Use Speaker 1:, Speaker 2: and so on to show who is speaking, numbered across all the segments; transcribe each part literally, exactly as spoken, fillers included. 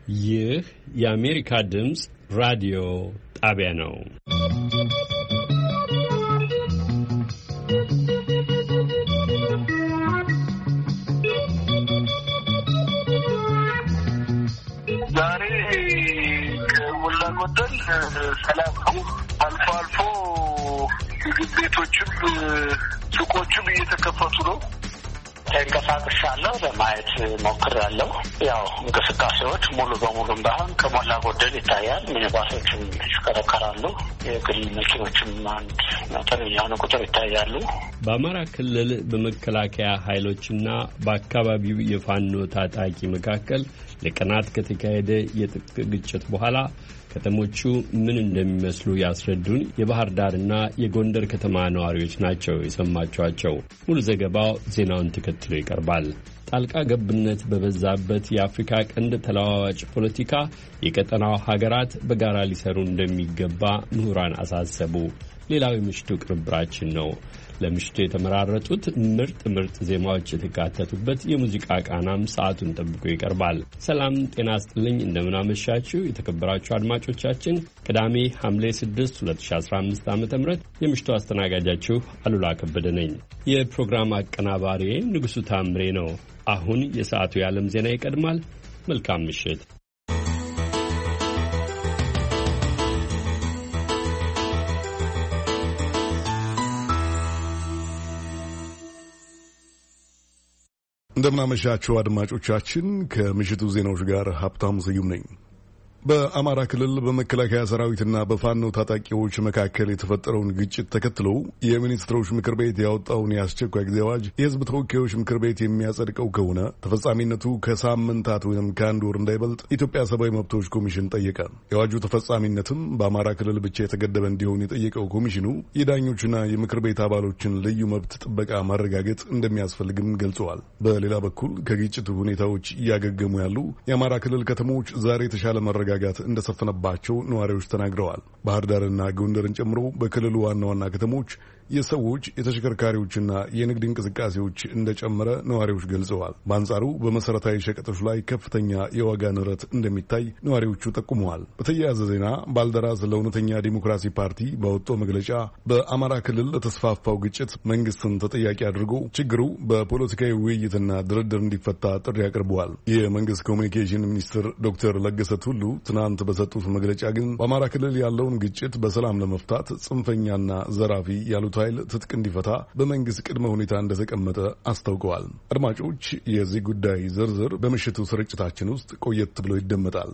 Speaker 1: ይህ የአሜሪካ ድምፅ ራዲዮ ጣቢያ ነው።
Speaker 2: ዛሬ ከሞላ ጎደል ሰላም ነው። አልፎ አልፎ ምግብ ቤቶችም ሱቆችም እየተከፈቱ ነው።
Speaker 3: ተንቀሳቅሻለሁ፣ ለማየት ሞክሬያለሁ። ያው እንቅስቃሴዎች ሙሉ በሙሉም ባይሆን ከሞላ ጎደል ይታያል። ሚኒባሶችም ይሽከረከራሉ። የግል መኪኖችም አንድ መጠነኛ የሆነ ቁጥር ይታያሉ።
Speaker 1: በአማራ ክልል በመከላከያ ኃይሎችና በአካባቢው የፋኖ ታጣቂ መካከል ለቀናት ከተካሄደ የትጥቅ ግጭት በኋላ ከተሞቹ ምን እንደሚመስሉ ያስረዱን የባህር ዳርና የጎንደር ከተማ ነዋሪዎች ናቸው የሰማችኋቸው። ሙሉ ዘገባው ዜናውን ተከትሎ ይቀርባል። ጣልቃ ገብነት በበዛበት የአፍሪካ ቀንድ ተለዋዋጭ ፖለቲካ የቀጠናው ሀገራት በጋራ ሊሰሩ እንደሚገባ ምሁራን አሳሰቡ። ሌላው የምሽቱ ቅንብራችን ነው። ለምሽቱ የተመራረጡት ምርጥ ምርጥ ዜማዎች የተካተቱበት የሙዚቃ ቃናም ሰዓቱን ጠብቆ ይቀርባል። ሰላም ጤና ይስጥልኝ፣ እንደምናመሻችሁ የተከበራችሁ አድማጮቻችን። ቅዳሜ ሐምሌ ስድስት ሁለት ሺህ አስራ አምስት ዓመተ ምህረት የምሽቱ አስተናጋጃችሁ አሉላ ከበደ ነኝ። የፕሮግራም አቀናባሪ ንጉሱ ታምሬ ነው። አሁን የሰዓቱ የዓለም ዜና ይቀድማል። መልካም ምሽት።
Speaker 4: እንደምናመሻችሁ አድማጮቻችን፣ ከምሽቱ ዜናዎች ጋር ሀብታሙ ስዩም ነኝ። በአማራ ክልል በመከላከያ ሰራዊትና በፋኖ ታጣቂዎች መካከል የተፈጠረውን ግጭት ተከትሎ የሚኒስትሮች ምክር ቤት ያወጣውን የአስቸኳይ ጊዜ አዋጅ የሕዝብ ተወካዮች ምክር ቤት የሚያጸድቀው ከሆነ ተፈጻሚነቱ ከሳምንታት ወይም ከአንድ ወር እንዳይበልጥ የኢትዮጵያ ሰብአዊ መብቶች ኮሚሽን ጠየቀ። የአዋጁ ተፈጻሚነትም በአማራ ክልል ብቻ የተገደበ እንዲሆን የጠየቀው ኮሚሽኑ የዳኞችና የምክር ቤት አባሎችን ልዩ መብት ጥበቃ ማረጋገጥ እንደሚያስፈልግም ገልጸዋል። በሌላ በኩል ከግጭቱ ሁኔታዎች እያገገሙ ያሉ የአማራ ክልል ከተሞች ዛሬ የተሻለ መረጋ ጋት እንደሰፈነባቸው ነዋሪዎች ተናግረዋል። ባህር ዳርና ጎንደርን ጨምሮ በክልሉ ዋና ዋና ከተሞች የሰዎች የተሽከርካሪዎችና የንግድ እንቅስቃሴዎች እንደጨመረ ነዋሪዎች ገልጸዋል። በአንጻሩ በመሰረታዊ ሸቀጦች ላይ ከፍተኛ የዋጋ ንረት እንደሚታይ ነዋሪዎቹ ጠቁመዋል። በተያያዘ ዜና ባልደራስ ለእውነተኛ ዲሞክራሲ ፓርቲ ባወጣው መግለጫ በአማራ ክልል ለተስፋፋው ግጭት መንግስትን ተጠያቂ አድርጎ ችግሩ በፖለቲካዊ ውይይትና ድርድር እንዲፈታ ጥሪ አቅርበዋል። የመንግስት ኮሚኒኬሽን ሚኒስትር ዶክተር ለገሰ ቱሉ ትናንት በሰጡት መግለጫ ግን በአማራ ክልል ያለውን ግጭት በሰላም ለመፍታት ጽንፈኛና ዘራፊ ያሉት ኃይል ትጥቅ እንዲፈታ በመንግስት ቅድመ ሁኔታ እንደተቀመጠ አስታውቀዋል። አድማጮች፣ የዚህ ጉዳይ ዝርዝር በምሽቱ ስርጭታችን ውስጥ ቆየት ብሎ ይደመጣል።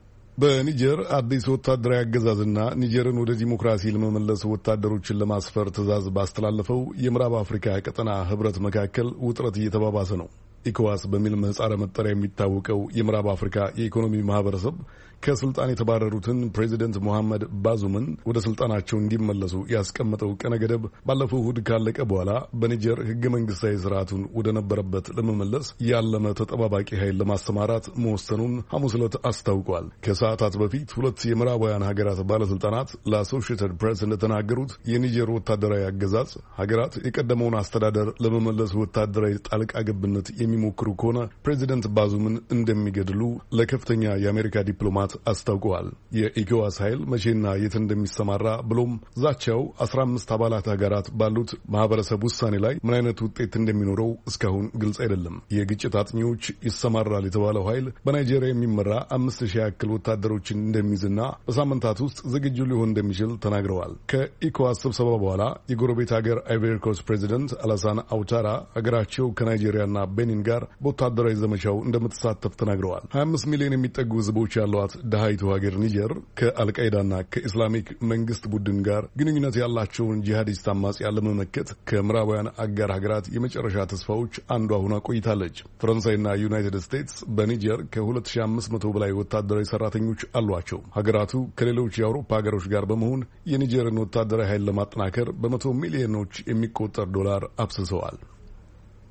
Speaker 4: በኒጀር አዲስ ወታደራዊ አገዛዝና ኒጀርን ወደ ዲሞክራሲ ለመመለስ ወታደሮችን ለማስፈር ትዕዛዝ ባስተላለፈው የምዕራብ አፍሪካ ቀጠና ህብረት መካከል ውጥረት እየተባባሰ ነው። ኢኮዋስ በሚል ምህጻረ መጠሪያ የሚታወቀው የምዕራብ አፍሪካ የኢኮኖሚ ማህበረሰብ ከስልጣን የተባረሩትን ፕሬዚደንት ሞሐመድ ባዙምን ወደ ስልጣናቸው እንዲመለሱ ያስቀመጠው ቀነ ገደብ ባለፈው እሁድ ካለቀ በኋላ በኒጀር ህገ መንግስታዊ ስርዓቱን ወደ ነበረበት ለመመለስ ያለመ ተጠባባቂ ኃይል ለማሰማራት መወሰኑን ሐሙስ ዕለት አስታውቋል። ከሰዓታት በፊት ሁለት የምዕራባውያን ሀገራት ባለስልጣናት ለአሶሺየትድ ፕሬስ እንደተናገሩት የኒጀር ወታደራዊ አገዛዝ ሀገራት የቀደመውን አስተዳደር ለመመለስ ወታደራዊ ጣልቃ ገብነት የሚሞክሩ ከሆነ ፕሬዚደንት ባዙምን እንደሚገድሉ ለከፍተኛ የአሜሪካ ዲፕሎማት አስታውቀዋል። የኢኮዋስ ኃይል መቼና የት እንደሚሰማራ ብሎም ዛቻው አስራ አምስት አባላት ሀገራት ባሉት ማህበረሰብ ውሳኔ ላይ ምን አይነት ውጤት እንደሚኖረው እስካሁን ግልጽ አይደለም። የግጭት አጥኚዎች ይሰማራል የተባለው ኃይል በናይጄሪያ የሚመራ አምስት ሺህ ያክል ወታደሮችን እንደሚይዝና በሳምንታት ውስጥ ዝግጁ ሊሆን እንደሚችል ተናግረዋል። ከኢኮዋስ ስብሰባ በኋላ የጎረቤት ሀገር አይቮሪ ኮስት ፕሬዚደንት አላሳን አውታራ ሀገራቸው ከናይጄሪያና ቤኒን ጋር በወታደራዊ ዘመቻው እንደምትሳተፍ ተናግረዋል። ሀያ አምስት ሚሊዮን የሚጠጉ ህዝቦች ያሏት ደሃይቱ ሀገር ኒጀር ከአልቃይዳና ከኢስላሚክ መንግስት ቡድን ጋር ግንኙነት ያላቸውን ጂሃዲስት አማጽያን ለመመከት ከምዕራባውያን አጋር ሀገራት የመጨረሻ ተስፋዎች አንዷ ሆና ቆይታለች። ፈረንሳይና ዩናይትድ ስቴትስ በኒጀር ከሁለት ሺህ አምስት መቶ በላይ ወታደራዊ ሰራተኞች አሏቸው። ሀገራቱ ከሌሎች የአውሮፓ ሀገሮች ጋር በመሆን የኒጀርን ወታደራዊ ኃይል ለማጠናከር በመቶ ሚሊዮኖች የሚቆጠር ዶላር አፍስሰዋል።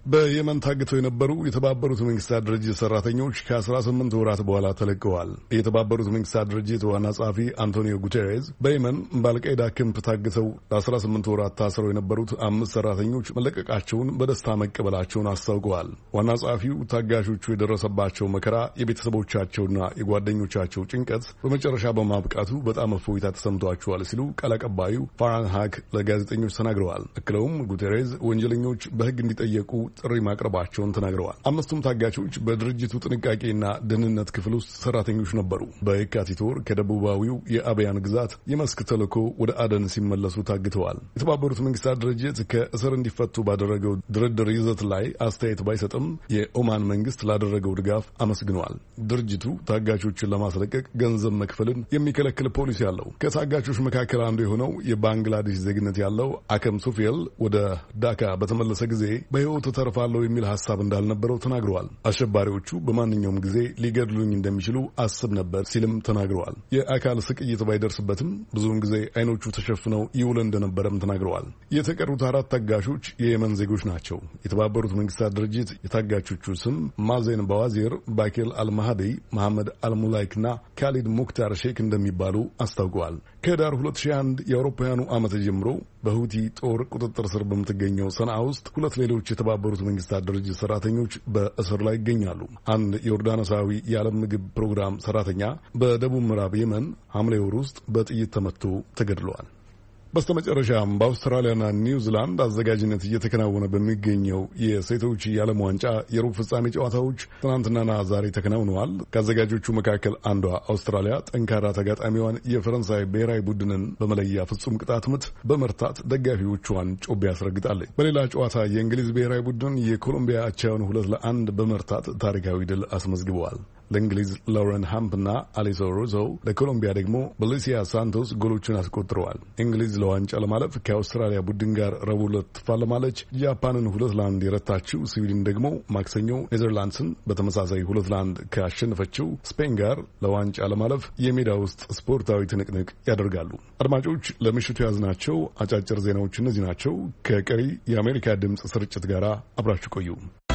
Speaker 4: በየመን ታግተው የነበሩ የተባበሩት መንግስታት ድርጅት ሰራተኞች ከአስራ ስምንት ወራት በኋላ ተለቀዋል። የተባበሩት መንግስታት ድርጅት ዋና ጸሐፊ አንቶኒዮ ጉቴሬዝ በየመን በአልቃይዳ ክንፍ ታግተው ለአስራ ስምንት ወራት ታስረው የነበሩት አምስት ሰራተኞች መለቀቃቸውን በደስታ መቀበላቸውን አስታውቀዋል። ዋና ጸሐፊው ታጋሾቹ የደረሰባቸው መከራ፣ የቤተሰቦቻቸውና የጓደኞቻቸው ጭንቀት በመጨረሻ በማብቃቱ በጣም እፎይታ ተሰምቷቸዋል ሲሉ ቃል አቀባዩ ፋራን ሃክ ለጋዜጠኞች ተናግረዋል። አክለውም ጉቴሬዝ ወንጀለኞች በሕግ እንዲጠየቁ ጥሪ ማቅረባቸውን ተናግረዋል። አምስቱም ታጋቾች በድርጅቱ ጥንቃቄና ደህንነት ክፍል ውስጥ ሰራተኞች ነበሩ። በየካቲት ወር ከደቡባዊው የአብያን ግዛት የመስክ ተልዕኮ ወደ አደን ሲመለሱ ታግተዋል። የተባበሩት መንግስታት ድርጅት ከእስር እንዲፈቱ ባደረገው ድርድር ይዘት ላይ አስተያየት ባይሰጥም የኦማን መንግስት ላደረገው ድጋፍ አመስግነዋል። ድርጅቱ ታጋቾችን ለማስለቀቅ ገንዘብ መክፈልን የሚከለክል ፖሊሲ አለው። ከታጋቾች መካከል አንዱ የሆነው የባንግላዴሽ ዜግነት ያለው አከም ሱፌል ወደ ዳካ በተመለሰ ጊዜ በሕይወቱ ተርፋለሁ የሚል ሐሳብ እንዳልነበረው ተናግረዋል። አሸባሪዎቹ በማንኛውም ጊዜ ሊገድሉኝ እንደሚችሉ አስብ ነበር ሲልም ተናግረዋል። የአካል ስቅይት ባይደርስበትም ብዙውን ጊዜ አይኖቹ ተሸፍነው ይውል እንደነበረም ተናግረዋል። የተቀሩት አራት ታጋሾች የየመን ዜጎች ናቸው። የተባበሩት መንግስታት ድርጅት የታጋቾቹ ስም ማዜን ባዋዚር፣ ባኬል አልማሃዲ፣ መሐመድ አልሙላይክና ካሊድ ሙክታር ሼክ እንደሚባሉ አስታውቀዋል። ከህዳር ሁለት ሺህ አንድ የአውሮፓውያኑ ዓመት ጀምሮ በሁቲ ጦር ቁጥጥር ስር በምትገኘው ሰንዓ ውስጥ ሁለት ሌሎች የተባበሩት መንግስታት ድርጅት ሰራተኞች በእስር ላይ ይገኛሉ። አንድ ዮርዳኖሳዊ የዓለም ምግብ ፕሮግራም ሰራተኛ በደቡብ ምዕራብ የመን ሐምሌ ወር ውስጥ በጥይት ተመትቶ ተገድለዋል። በስተመጨረሻም በአውስትራሊያና ኒውዚላንድ አዘጋጅነት እየተከናወነ በሚገኘው የሴቶች የዓለም ዋንጫ የሩብ ፍጻሜ ጨዋታዎች ትናንትናና ዛሬ ተከናውነዋል። ከአዘጋጆቹ መካከል አንዷ አውስትራሊያ ጠንካራ ተጋጣሚዋን የፈረንሳይ ብሔራዊ ቡድንን በመለያ ፍጹም ቅጣት ምት በመርታት ደጋፊዎቿን ጮቤ ያስረግጣለች። በሌላ ጨዋታ የእንግሊዝ ብሔራዊ ቡድን የኮሎምቢያ አቻውን ሁለት ለአንድ በመርታት ታሪካዊ ድል አስመዝግበዋል። ለእንግሊዝ ሎረን ሃምፕና አሊሶ ሮዞ፣ ለኮሎምቢያ ደግሞ በሊሲያ ሳንቶስ ጎሎችን አስቆጥረዋል። እንግሊዝ ለዋንጫ ለማለፍ ከአውስትራሊያ ቡድን ጋር ረቡዕ ዕለት ትፋለማለች። ጃፓንን ሁለት ለአንድ የረታችው ስዊድን ደግሞ ማክሰኞ ኔዘርላንድስን በተመሳሳይ ሁለት ለአንድ ካሸነፈችው ስፔን ጋር ለዋንጫ ለማለፍ የሜዳ ውስጥ ስፖርታዊ ትንቅንቅ ያደርጋሉ። አድማጮች፣ ለምሽቱ የያዝናቸው አጫጭር ዜናዎች እነዚህ ናቸው። ከቀሪ የአሜሪካ ድምፅ ስርጭት ጋር አብራችሁ ቆዩ።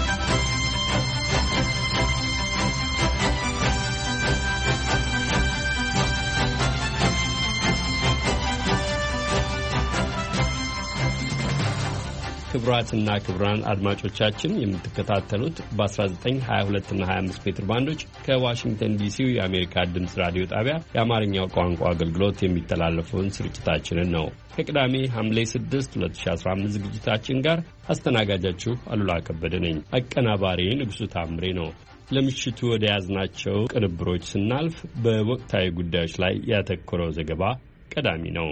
Speaker 1: ክቡራትና ክቡራን አድማጮቻችን የምትከታተሉት በ19፣ ሀያ ሁለት እና ሀያ አምስት ሜትር ባንዶች ከዋሽንግተን ዲሲው የአሜሪካ ድምፅ ራዲዮ ጣቢያ የአማርኛው ቋንቋ አገልግሎት የሚተላለፈውን ስርጭታችንን ነው። ከቅዳሜ ሐምሌ ስድስት ሁለት ሺህ አስራ አምስት ዝግጅታችን ጋር አስተናጋጃችሁ አሉላ ከበደ ነኝ። አቀናባሪ ንጉሱ ታምሬ ነው። ለምሽቱ ወደ ያዝናቸው ቅንብሮች ስናልፍ በወቅታዊ ጉዳዮች ላይ ያተኮረው ዘገባ ቀዳሚ ነው።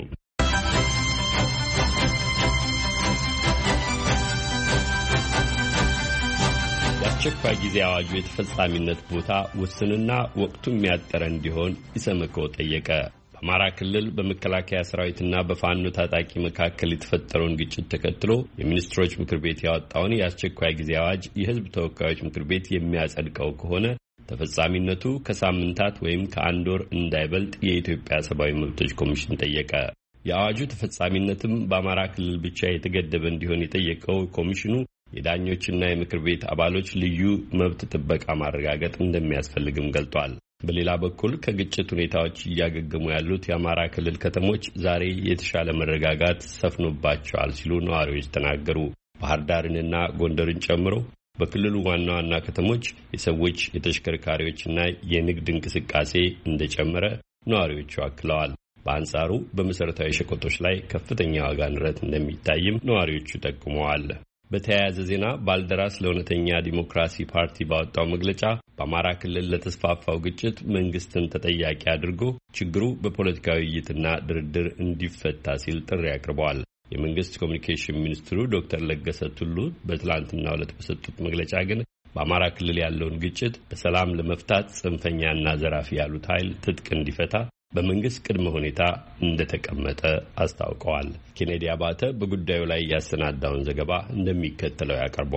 Speaker 1: የአስቸኳይ ጊዜ አዋጁ የተፈጻሚነት ቦታ ውስንና ወቅቱ የሚያጠረ እንዲሆን ኢሰመኮ ጠየቀ። በአማራ ክልል በመከላከያ ሰራዊትና በፋኖ ታጣቂ መካከል የተፈጠረውን ግጭት ተከትሎ የሚኒስትሮች ምክር ቤት ያወጣውን የአስቸኳይ ጊዜ አዋጅ የሕዝብ ተወካዮች ምክር ቤት የሚያጸድቀው ከሆነ ተፈጻሚነቱ ከሳምንታት ወይም ከአንድ ወር እንዳይበልጥ የኢትዮጵያ ሰብአዊ መብቶች ኮሚሽን ጠየቀ። የአዋጁ ተፈጻሚነትም በአማራ ክልል ብቻ የተገደበ እንዲሆን የጠየቀው ኮሚሽኑ የዳኞችና የምክር ቤት አባሎች ልዩ መብት ጥበቃ ማረጋገጥ እንደሚያስፈልግም ገልጧል። በሌላ በኩል ከግጭት ሁኔታዎች እያገገሙ ያሉት የአማራ ክልል ከተሞች ዛሬ የተሻለ መረጋጋት ሰፍኖባቸዋል ሲሉ ነዋሪዎች ተናገሩ። ባህር ዳርንና ጎንደርን ጨምሮ በክልሉ ዋና ዋና ከተሞች የሰዎች የተሽከርካሪዎችና የንግድ እንቅስቃሴ እንደጨመረ ነዋሪዎቹ አክለዋል። በአንጻሩ በመሠረታዊ ሸቀጦች ላይ ከፍተኛ ዋጋ ንረት እንደሚታይም ነዋሪዎቹ ጠቁመዋል። በተያያዘ ዜና ባልደራስ ለእውነተኛ ዲሞክራሲ ፓርቲ ባወጣው መግለጫ በአማራ ክልል ለተስፋፋው ግጭት መንግስትን ተጠያቂ አድርጎ ችግሩ በፖለቲካዊ ውይይትና ድርድር እንዲፈታ ሲል ጥሪ አቅርበዋል። የመንግስት ኮሚኒኬሽን ሚኒስትሩ ዶክተር ለገሰ ቱሉ በትላንትናው ዕለት በሰጡት መግለጫ ግን በአማራ ክልል ያለውን ግጭት በሰላም ለመፍታት ጽንፈኛና ዘራፊ ያሉት ኃይል ትጥቅ እንዲፈታ በመንግስት ቅድመ ሁኔታ እንደተቀመጠ አስታውቀዋል። ኬኔዲ አባተ በጉዳዩ ላይ ያሰናዳውን ዘገባ እንደሚከተለው ያቀርበዋል።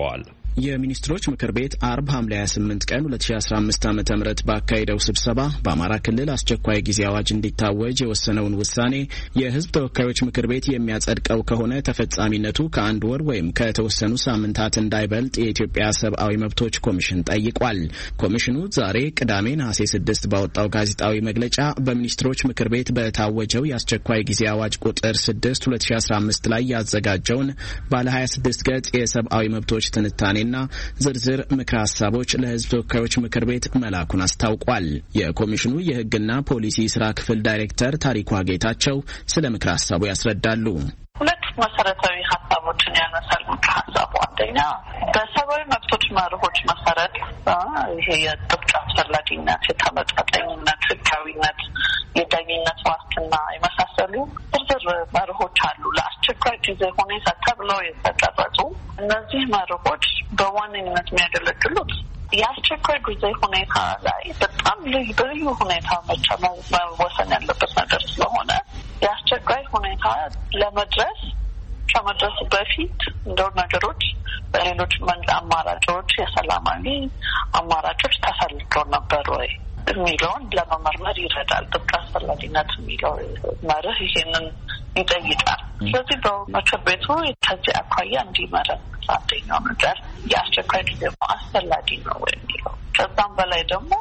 Speaker 5: የሚኒስትሮች ምክር ቤት አርብ ሐምሌ ሃያ ስምንት ቀን ሁለት ሺ አስራ አምስት ዓመተ ምህረት ባካሄደው ስብሰባ በአማራ ክልል አስቸኳይ ጊዜ አዋጅ እንዲታወጅ የወሰነውን ውሳኔ የሕዝብ ተወካዮች ምክር ቤት የሚያጸድቀው ከሆነ ተፈጻሚነቱ ከአንድ ወር ወይም ከተወሰኑ ሳምንታት እንዳይበልጥ የኢትዮጵያ ሰብአዊ መብቶች ኮሚሽን ጠይቋል። ኮሚሽኑ ዛሬ ቅዳሜ ነሐሴ ስድስት ባወጣው ጋዜጣዊ መግለጫ በሚኒስትሮች ምክር ቤት በታወጀው የአስቸኳይ ጊዜ አዋጅ ቁጥር ስድስት ሁለት ሺ አስራ አምስት ላይ ያዘጋጀውን ባለ ሀያ ስድስት ገጽ የሰብአዊ መብቶች ትንታኔ ና ዝርዝር ምክረ ሀሳቦች ለሕዝብ ተወካዮች ምክር ቤት መላኩን አስታውቋል። የኮሚሽኑ የሕግና ፖሊሲ ስራ ክፍል ዳይሬክተር ታሪኳ ጌታቸው ስለ ምክረ ሀሳቡ ያስረዳሉ።
Speaker 6: ሁለት መሰረታዊ ሀሳቦችን ያነሳል ምክረ ሀሳቡ። አንደኛ በሰብአዊ መብቶች መርሆች መሰረት ይሄ የጥብቅ አስፈላጊነት፣ የተመጣጣኝነት፣ ህጋዊነት፣ የዳኝነት ዋስትና የመሳሰሉ ዝርዝር መርሆች አሉ ለአስቸኳይ ጊዜ ሁኔታ ተብለው የተቀረጹ። እነዚህ መርሆች በዋነኝነት የሚያገለግሉት የአስቸኳይ ጊዜ ሁኔታ ላይ በጣም ልዩ ሁኔታ መቻ መወሰን ያለበት ነገር ስለሆነ የአስቸኳይ ሁኔታ ለመድረስ ከመድረሱ በፊት እንደው ነገሮች በሌሎች አማራጮች የሰላማዊ አማራጮች ተፈልገው ነበር ወይ የሚለውን ለመመርመር ይረዳል። ጥብቅ አስፈላጊነት የሚለው መርህ ይሄንን ይጠይቃል። ስለዚህ በምክር ቤቱ ከዚህ አኳያ እንዲመረምር አንደኛው ነገር የአስቸኳይ ጊዜ አስፈላጊ ነው ወይ የሚለው፣ ከዛም በላይ ደግሞ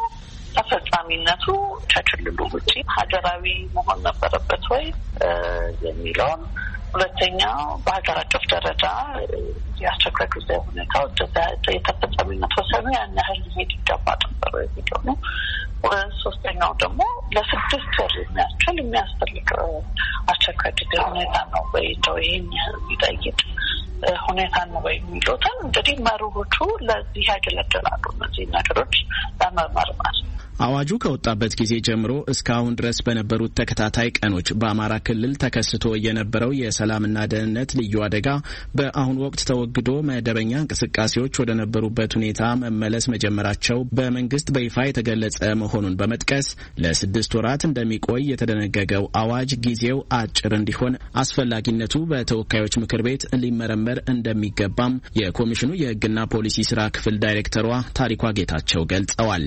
Speaker 6: ተፈጻሚነቱ ከክልሉ ውጪ ሀገራዊ መሆን ነበረበት ወይ የሚለውን፣ ሁለተኛው በሀገር አቀፍ ደረጃ የአስቸኳይ ጊዜ ሁኔታ የተፈጻሚነት ወሰኑ ያን ያህል ሊሄድ ይገባ ነበር ወይ የሚለው ነው። ሶስተኛው ደግሞ ለስድስት ወር የሚያስችል የሚያስፈልግ አስቸኳይ ጊዜ ሁኔታ ነው ወይ እንደው ይህን ያህል የሚጠይቅ ሁኔታ ነው ወይ የሚሉትን እንግዲህ መርሆቹ ለዚህ ያገለግላሉ። እነዚህ ነገሮች ለመመርመር
Speaker 5: አዋጁ ከወጣበት ጊዜ ጀምሮ እስካሁን ድረስ በነበሩት ተከታታይ ቀኖች በአማራ ክልል ተከስቶ የነበረው የሰላምና ደህንነት ልዩ አደጋ በአሁኑ ወቅት ተወግዶ መደበኛ እንቅስቃሴዎች ወደ ነበሩበት ሁኔታ መመለስ መጀመራቸው በመንግስት በይፋ የተገለጸ መሆኑን በመጥቀስ ለስድስት ወራት እንደሚቆይ የተደነገገው አዋጅ ጊዜው አጭር እንዲሆን አስፈላጊነቱ በተወካዮች ምክር ቤት ሊመረመር እንደሚገባም የኮሚሽኑ የሕግና ፖሊሲ ስራ ክፍል ዳይሬክተሯ ታሪኳ ጌታቸው ገልጸዋል።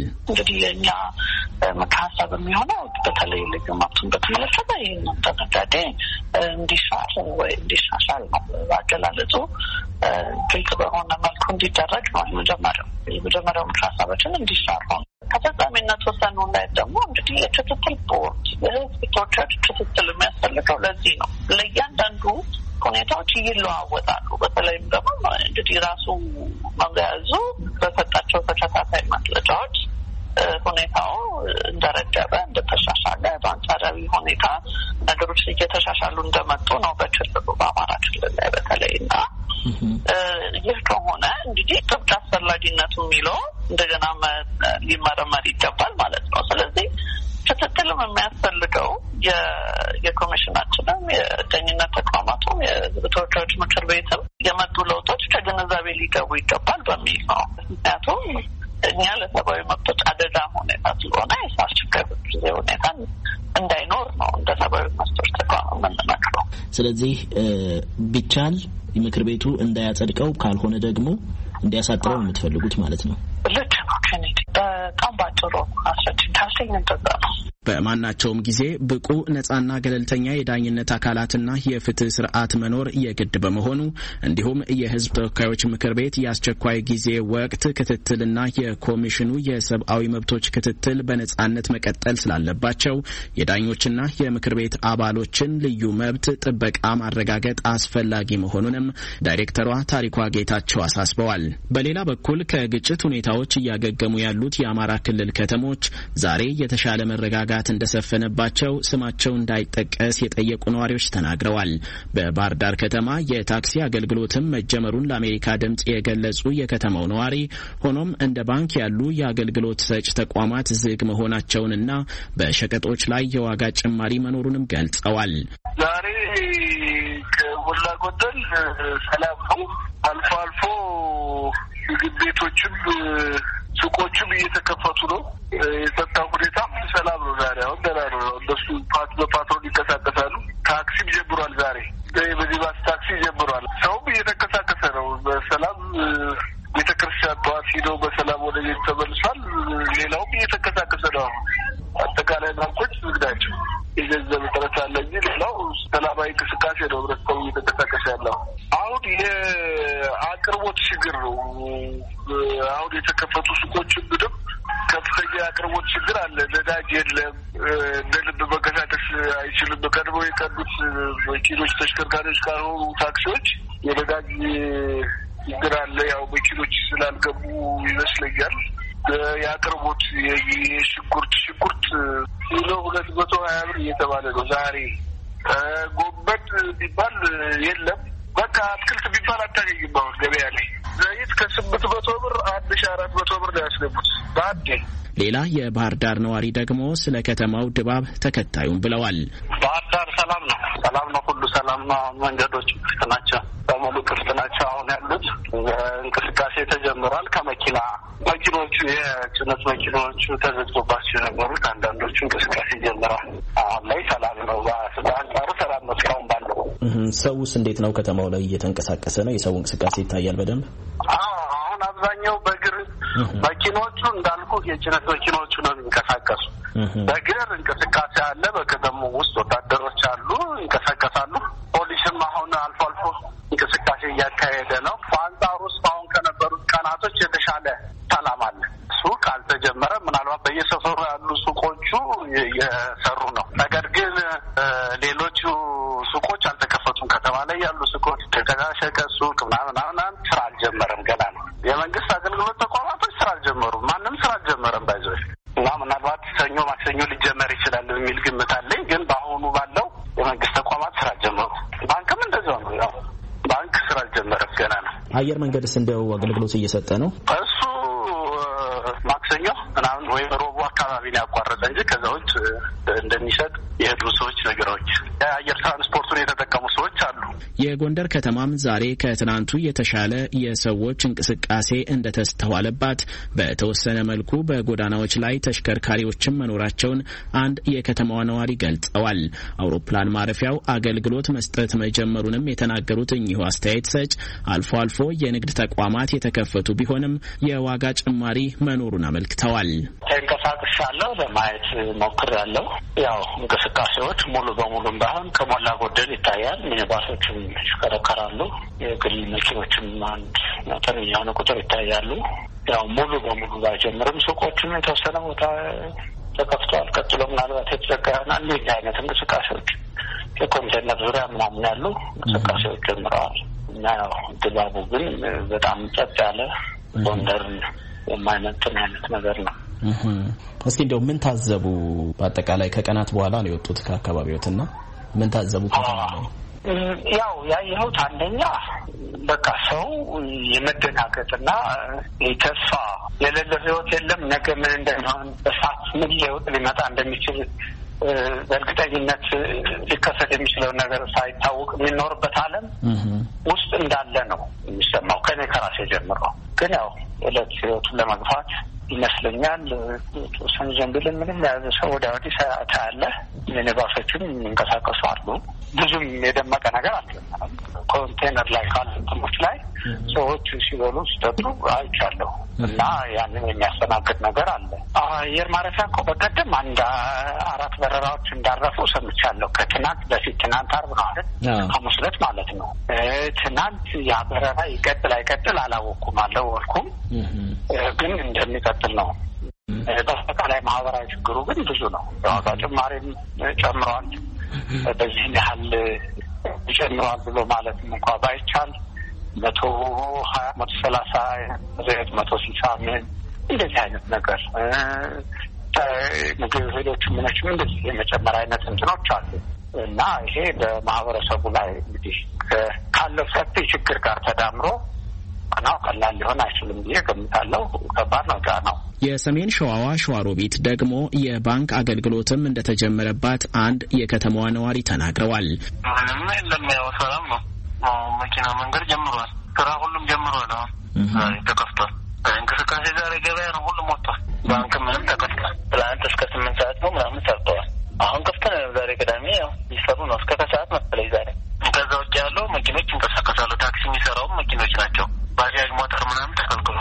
Speaker 6: ምክረ ሀሳብ የሚሆነው በተለይ ልዩ መብቱን በተመለከተ ይህንን ድንጋጌ እንዲሻር ወይ እንዲሻሻል ነው። አገላለጹ ግልጽ በሆነ መልኩ እንዲደረግ ነው የመጀመሪያው የመጀመሪያው ምክረ ሀሳባችን እንዲሻር ነው። ተፈጻሚነት ወሰኑ ላይ ደግሞ እንግዲህ የክትትል ቦርድ የህዝብ ተወካዮች ክትትል የሚያስፈልገው ለዚህ ነው። ለእያንዳንዱ ሁኔታዎች ይለዋወጣሉ። በተለይም ደግሞ እንግዲህ ራሱ መያዙ በሰጣቸው ተከታታይ መግለጫዎች ሁኔታው እንደረገበ እንደተሻሻለ በአንጻራዊ ሁኔታ ነገሮች እየተሻሻሉ እንደመጡ ነው በክልሉ በአማራ ክልል ላይ በተለይ እና ይህ ከሆነ እንግዲህ ጥብቅ አስፈላጊነቱ የሚለው እንደገና ሊመረመር ይገባል ማለት ነው። ስለዚህ ክትትልም የሚያስፈልገው የኮሚሽናችንም የዳኝነት ተቋማቱም የህዝብ ተወካዮች ምክር ቤትም የመጡ ለውጦች ከግንዛቤ ሊገቡ ይገባል በሚል ነው። ምክንያቱም እኛ ለሰብአዊ መብቶች አደጋ ሁኔታ ስለሆነ የአስቸኳይ ጊዜ ሁኔታ እንዳይኖር ነው እንደ ሰብአዊ መብቶች ተቋም የምንመክረው።
Speaker 7: ስለዚህ ቢቻል ምክር ቤቱ እንዳያጸድቀው ካልሆነ ደግሞ እንዲያሳጥረው የምትፈልጉት ማለት ነው?
Speaker 6: ልክ ነው። ኬኔዲ በጣም ባጭሩ አስረጅን ታስኝ እንደዛ ነው።
Speaker 5: በማናቸውም ጊዜ ብቁ ነጻና ገለልተኛ የዳኝነት አካላትና የፍትህ ስርዓት መኖር የግድ በመሆኑ እንዲሁም የህዝብ ተወካዮች ምክር ቤት የአስቸኳይ ጊዜ ወቅት ክትትልና የኮሚሽኑ የሰብአዊ መብቶች ክትትል በነጻነት መቀጠል ስላለባቸው የዳኞችና የምክር ቤት አባሎችን ልዩ መብት ጥበቃ ማረጋገጥ አስፈላጊ መሆኑንም ዳይሬክተሯ ታሪኳ ጌታቸው አሳስበዋል። በሌላ በኩል ከግጭት ሁኔታዎች እያገገሙ ያሉት የአማራ ክልል ከተሞች ዛሬ የተሻለ መረጋጋት እንደሰፈነባቸው ስማቸው እንዳይጠቀስ የጠየቁ ነዋሪዎች ተናግረዋል። በባህር ዳር ከተማ የታክሲ አገልግሎትም መጀመሩን ለአሜሪካ ድምጽ የገለጹ የከተማው ነዋሪ ሆኖም እንደ ባንክ ያሉ የአገልግሎት ሰጭ ተቋማት ዝግ መሆናቸውንና በሸቀጦች ላይ የዋጋ ጭማሪ መኖሩንም ገልጸዋል።
Speaker 2: ዛሬ ከሞላ ጎደል ሰላም ነው። አልፎ አልፎ ምግብ ቤቶችም ሱቆችም እየተከፈቱ ነው። የጸጥታው ሁኔታም ሰላም ነው። ዛሬ አሁን ደህና ነው። እነሱ ፓት በፓትሮል ይንቀሳቀሳሉ። ታክሲም ጀምሯል። ዛሬ በዚህ ባስ ታክሲ ጀምሯል። ሰውም እየተንቀሳቀሰ ነው። በሰላም ነዳጅ የለም። እንደ ልብ መንቀሳቀስ አይችልም። ቀድሞ የቀዱት መኪኖች ተሽከርካሪዎች ካልሆኑ ታክሲዎች የነዳጅ ችግር አለ። ያው መኪኖች ስላልገቡ ይመስለኛል። የአቅርቦት የሽንኩርት ሽንኩርት ኪሎ ሁለት መቶ ሀያ ብር እየተባለ ነው ዛሬ። ጎመን ቢባል የለም። በቃ አትክልት ቢባል አታገኝም አሁን ገበያ ላይ። ዘይት ከስምንት መቶ ብር አንድ ሺ አራት መቶ ብር ነው ያስገቡት በአንዴ።
Speaker 5: ሌላ የባህር ዳር ነዋሪ ደግሞ ስለ ከተማው ድባብ ተከታዩም ብለዋል።
Speaker 3: ባህር ዳር ሰላም ነው፣ ሰላም ነው፣ ሁሉ ሰላም ነው። መንገዶች ክፍት ናቸው፣ በሙሉ ክፍት ናቸው። አሁን ያሉት እንቅስቃሴ ተጀምሯል። ከመኪና መኪኖቹ የጭነት መኪኖቹ ተዘግቶባቸው የነበሩት አንዳንዶቹ እንቅስቃሴ ጀምረዋል። አሁን ላይ ሰላም ነው፣ በአንጻሩ ሰላም ነው እስካሁን ባለው።
Speaker 7: ሰውስ እንዴት ነው? ከተማው ላይ እየተንቀሳቀሰ ነው? የሰው እንቅስቃሴ ይታያል በደንብ?
Speaker 3: አሁን አብዛኛው በእግር መኪኖቹ እንዳልኩ የጭነት መኪኖቹ ነው የሚንቀሳቀሱ። በእግር እንቅስቃሴ አለ። በከተማው ውስጥ ወታደሮች አሉ፣ ይንቀሳቀሳሉ። ፖሊስም አሁን አልፎ አልፎ እንቅስቃሴ እያካሄደ ነው። በአንጻሩ ውስጥ አሁን ከነበሩት ቀናቶች የተሻለ ሰላም አለ። ሱቅ አልተጀመረም። ምናልባት በየሰፈሩ ያሉ ሱቆቹ እየሰሩ ነው። ነገር ግን ሌሎቹ ሱቆች አልተከፈቱም። ከተማ ላይ ያሉ ሱቆች ተከሻሸቀ ሱቅ ምናምን ምናምን ስራ አልጀመረም፣ ገና ነው። የመንግስት አገልግሎት ተቋማቶች ስራ አልጀመሩም። ማንም ስራ አልጀመረም ባይዘው እና ምናልባት ሰኞ ማክሰኞ ሊጀመር ይችላል የሚል ግምት አለኝ። ግን በአሁኑ ባለው የመንግስት ተቋማት ስራ አልጀመሩ። ባንክም እንደዛው ነው። ያው ባንክ ስራ አልጀመረም፣ ገና ነው።
Speaker 7: አየር መንገድስ እንደው አገልግሎት እየሰጠ ነው?
Speaker 3: እሱ ማክሰኞ ምናምን ወይም ሮቡ አካባቢ ነው ያቋረጠ እንጂ ከዛ ውጭ እንደሚሰጥ የሄዱ ሰዎች ነገሮች የአየር ትራንስፖርቱን የተጠቀሙ ሰዎች አሉ።
Speaker 5: የጎንደር ከተማም ዛሬ ከትናንቱ የተሻለ የሰዎች እንቅስቃሴ እንደተስተዋለባት በተወሰነ መልኩ በጎዳናዎች ላይ ተሽከርካሪዎችም መኖራቸውን አንድ የከተማዋ ነዋሪ ገልጸዋል። አውሮፕላን ማረፊያው አገልግሎት መስጠት መጀመሩንም የተናገሩት እኚሁ አስተያየት ሰጭ አልፎ አልፎ የንግድ ተቋማት የተከፈቱ ቢሆንም የዋጋ ጭማሪ መኖሩን አመልክተዋል።
Speaker 3: ተንቀሳቅሻለሁ፣ ለማየት ሞክሬያለሁ። ያው እንቅስቃሴዎች ሙሉ በሙሉም ባይሆን ከሞላ ጎደል ይታያል። ሚኒባሶችም ይሽከረከራሉ። የግል መኪኖችም አንድ መጠነኛ የሆነ ቁጥር ይታያሉ። ያው ሙሉ በሙሉ ባይጀምርም ሱቆችም የተወሰነ ቦታ ተከፍተዋል። ቀጥሎ ምናልባት የተዘጋ ይሆናል። ይህ አይነት እንቅስቃሴዎች የኮንቴነር ዙሪያ ምናምን ያሉ እንቅስቃሴዎች ጀምረዋል እና ያው ድባቡ ግን በጣም ጸጥ ያለ ጎንደርን የማይመጥን አይነት ነገር ነው።
Speaker 7: እስኪ እንደው ምን ታዘቡ? በአጠቃላይ ከቀናት በኋላ ነው የወጡት ከአካባቢዎትና ምን ታዘቡ?
Speaker 3: ያው ያየሁት አንደኛ በቃ ሰው የመደናገጥና ተስፋ የሌለ ህይወት የለም። ነገ ምን እንደሚሆን በሰዓት ምን ለውጥ ሊመጣ እንደሚችል በእርግጠኝነት ሊከሰት የሚችለው ነገር ሳይታወቅ የሚኖርበት ዓለም ውስጥ እንዳለ ነው የሚሰማው። ከኔ ከራሴ ጀምሮ ግን ያው እለት ህይወቱን ለመግፋት ይመስለኛል ተወሰኑ ዘንብልን ምንም የያዘ ሰው ወደ ወዲህ ታያለ። ሚኒባሶችም የሚንቀሳቀሱ አሉ። ብዙም የደመቀ ነገር አልጀመረም። ኮንቴነር ላይ ካሉ እንትኖች ላይ ሰዎች ሲበሉ ሲጠጡ አይቻለሁ እና ያንን የሚያስተናግድ ነገር አለ። አየር ማረፊያ እኮ በቀደም አንድ አራት በረራዎች እንዳረፉ ሰምቻለሁ። ከትናንት በፊት ትናንት አርብ ነው አይደል? ሐሙስ ዕለት ማለት ነው። ትናንት ያ በረራ ይቀጥል አይቀጥል አላወኩም አልደወልኩም፣ ግን እንደሚቀጥል ነው። በአጠቃላይ ማህበራዊ ችግሩ ግን ብዙ ነው። የዋጋ ጭማሪም ጨምሯል። በዚህን ያህል ጨምሯል ብሎ ማለት እንኳ ባይቻል መቶ ሀያ መቶ ሰላሳ ዘይት መቶ ስልሳ ምን እንደዚህ አይነት ነገር ምግብ ሌሎች ምኖችም እንደዚህ የመጨመር አይነት እንትኖች አሉ እና ይሄ በማህበረሰቡ ላይ እንግዲህ ካለው ሰፊ ችግር ጋር ተዳምሮ ነው ቀላል ሊሆን አይችልም ብዬ ገምታለሁ። ከባድ ነው ነው።
Speaker 5: የሰሜን ሸዋዋ ሸዋሮቢት ደግሞ የባንክ አገልግሎትም እንደተጀመረባት አንድ የከተማዋ ነዋሪ ተናግረዋል።
Speaker 2: ምንም የለም፣ ያው ሰላም ነው። መኪና መንገድ ጀምሯል። ስራ ሁሉም ጀምሯል። አሁን ተከፍቷል። እንቅስቃሴ ዛሬ ገበያ ነው፣ ሁሉም ወጥቷል። ባንክ ምንም ተከፍቷል። ትላንት እስከ ስምንት ሰዓት ነው ምናምን ሰርተዋል። አሁን ከፍተ ነው። ዛሬ ቅዳሜ ያው ይሰሩ ነው እስከ ከሰዓት መሰለኝ ዛሬ። ከዛ ውጭ ያለው መኪኖች ይንቀሳቀሳሉ። ታክሲ የሚሰራውም መኪኖች ናቸው። ባጃጅ ሞተር ምናምን ተከልክሏል።
Speaker 5: ይህ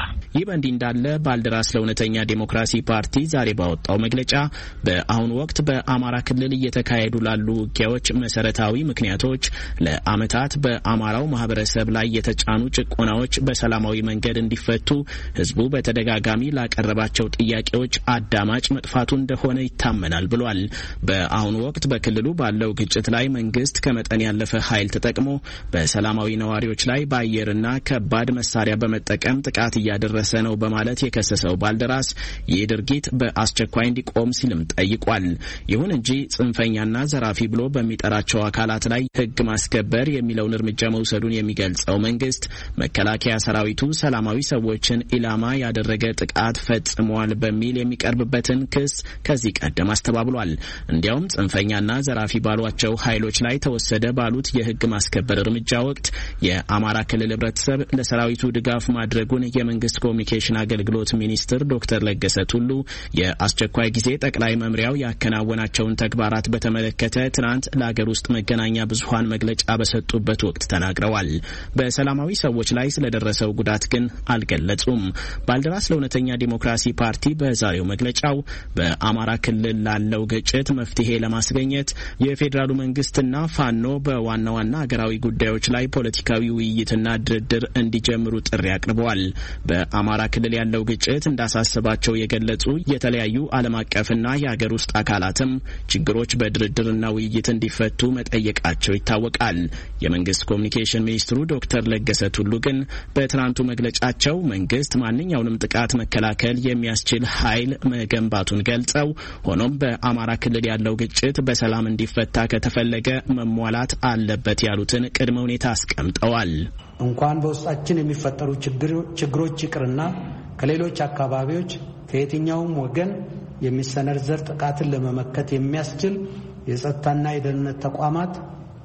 Speaker 5: በእንዲህ እንዳለ ባልደራስ ለእውነተኛ ዴሞክራሲ ፓርቲ ዛሬ ባወጣው መግለጫ በአሁኑ ወቅት በአማራ ክልል እየተካሄዱ ላሉ ውጊያዎች መሰረታዊ ምክንያቶች ለአመታት በአማራው ማህበረሰብ ላይ የተጫኑ ጭቆናዎች በሰላማዊ መንገድ እንዲፈቱ ህዝቡ በተደጋጋሚ ላቀረባቸው ጥያቄዎች አዳማጭ መጥፋቱ እንደሆነ ይታመናል ብሏል። በአሁኑ ወቅት በክልሉ ባለው ግጭት ላይ መንግስት ከመጠን ያለፈ ኃይል ተጠቅሞ በሰላማዊ ነዋሪዎች ላይ በአየርና ከባድ መሳሪያ በመጠቀም ጥቃት እያደረሰ ነው በማለት የከሰሰው ባልደራስ ይህ ድርጊት በአስቸኳይ እንዲቆም ሲልም ጠይቋል። ይሁን እንጂ ጽንፈኛና ዘራፊ ብሎ በሚጠራቸው አካላት ላይ ህግ ማስከበር የሚለውን እርምጃ መውሰዱን የሚገልጸው መንግስት መከላከያ ሰራዊቱ ሰላማዊ ሰዎችን ኢላማ ያደረገ ጥቃት ፈጽመዋል በሚል የሚቀርብበትን ክስ ከዚህ ቀደም አስተባብሏል። እንዲያውም ጽንፈኛና ዘራፊ ባሏቸው ኃይሎች ላይ ተወሰደ ባሉት የህግ ማስከበር እርምጃ ወቅት የአማራ ክልል ህብረተሰብ ለሰራዊቱ ድጋፍ ማድረጉን የመንግስት ኮሚኒኬሽን አገልግሎት ሚኒስትር ዶክተር ለገሰ ቱሉ የአስቸኳይ ጊዜ ጠቅላይ መምሪያው ያከናወናቸውን ተግባራት በተመለከተ ትናንት ለሀገር ውስጥ መገናኛ ብዙሃን መግለጫ በሰጡበት ወቅት ተናግረዋል። በሰላማዊ ሰዎች ላይ ስለደረሰው ጉዳት ግን አልገለጹም። ባልደራስ ለእውነተኛ ዲሞክራሲ ፓርቲ በዛሬው መግለጫው በአማራ ክልል ላለው ግጭት መፍትሄ ለማስገኘት የፌዴራሉ መንግስትና ፋኖ በዋና ዋና ሀገራዊ ጉዳዮች ላይ ፖለቲካዊ ውይይትና ድርድር እንዲጀምሩ ጥሪ አቅርበዋል። በአማራ ክልል ያለው ግጭት እንዳሳሰባቸው የገለጹ የተለያዩ ዓለም አቀፍና የሀገር ውስጥ አካላትም ችግሮች በድርድርና ውይይት እንዲፈቱ መጠየቃቸው ይታወቃል። የመንግስት ኮሚኒኬሽን ሚኒስትሩ ዶክተር ለገሰ ቱሉ ግን በትናንቱ መግለጫቸው መንግስት ማንኛውንም ጥቃት መከላከል የሚያስችል ኃይል መገንባቱን ገልጸው ሆኖም በአማራ ክልል ያለው ግጭት በሰላም እንዲፈታ ከተፈለገ መሟላት አለበት ያሉትን ቅድመ ሁኔታ አስቀምጠዋል።
Speaker 8: እንኳን በውስጣችን የሚፈጠሩ ችግሮች ይቅርና ከሌሎች አካባቢዎች ከየትኛውም ወገን የሚሰነዘር ጥቃትን ለመመከት የሚያስችል የጸጥታና የደህንነት ተቋማት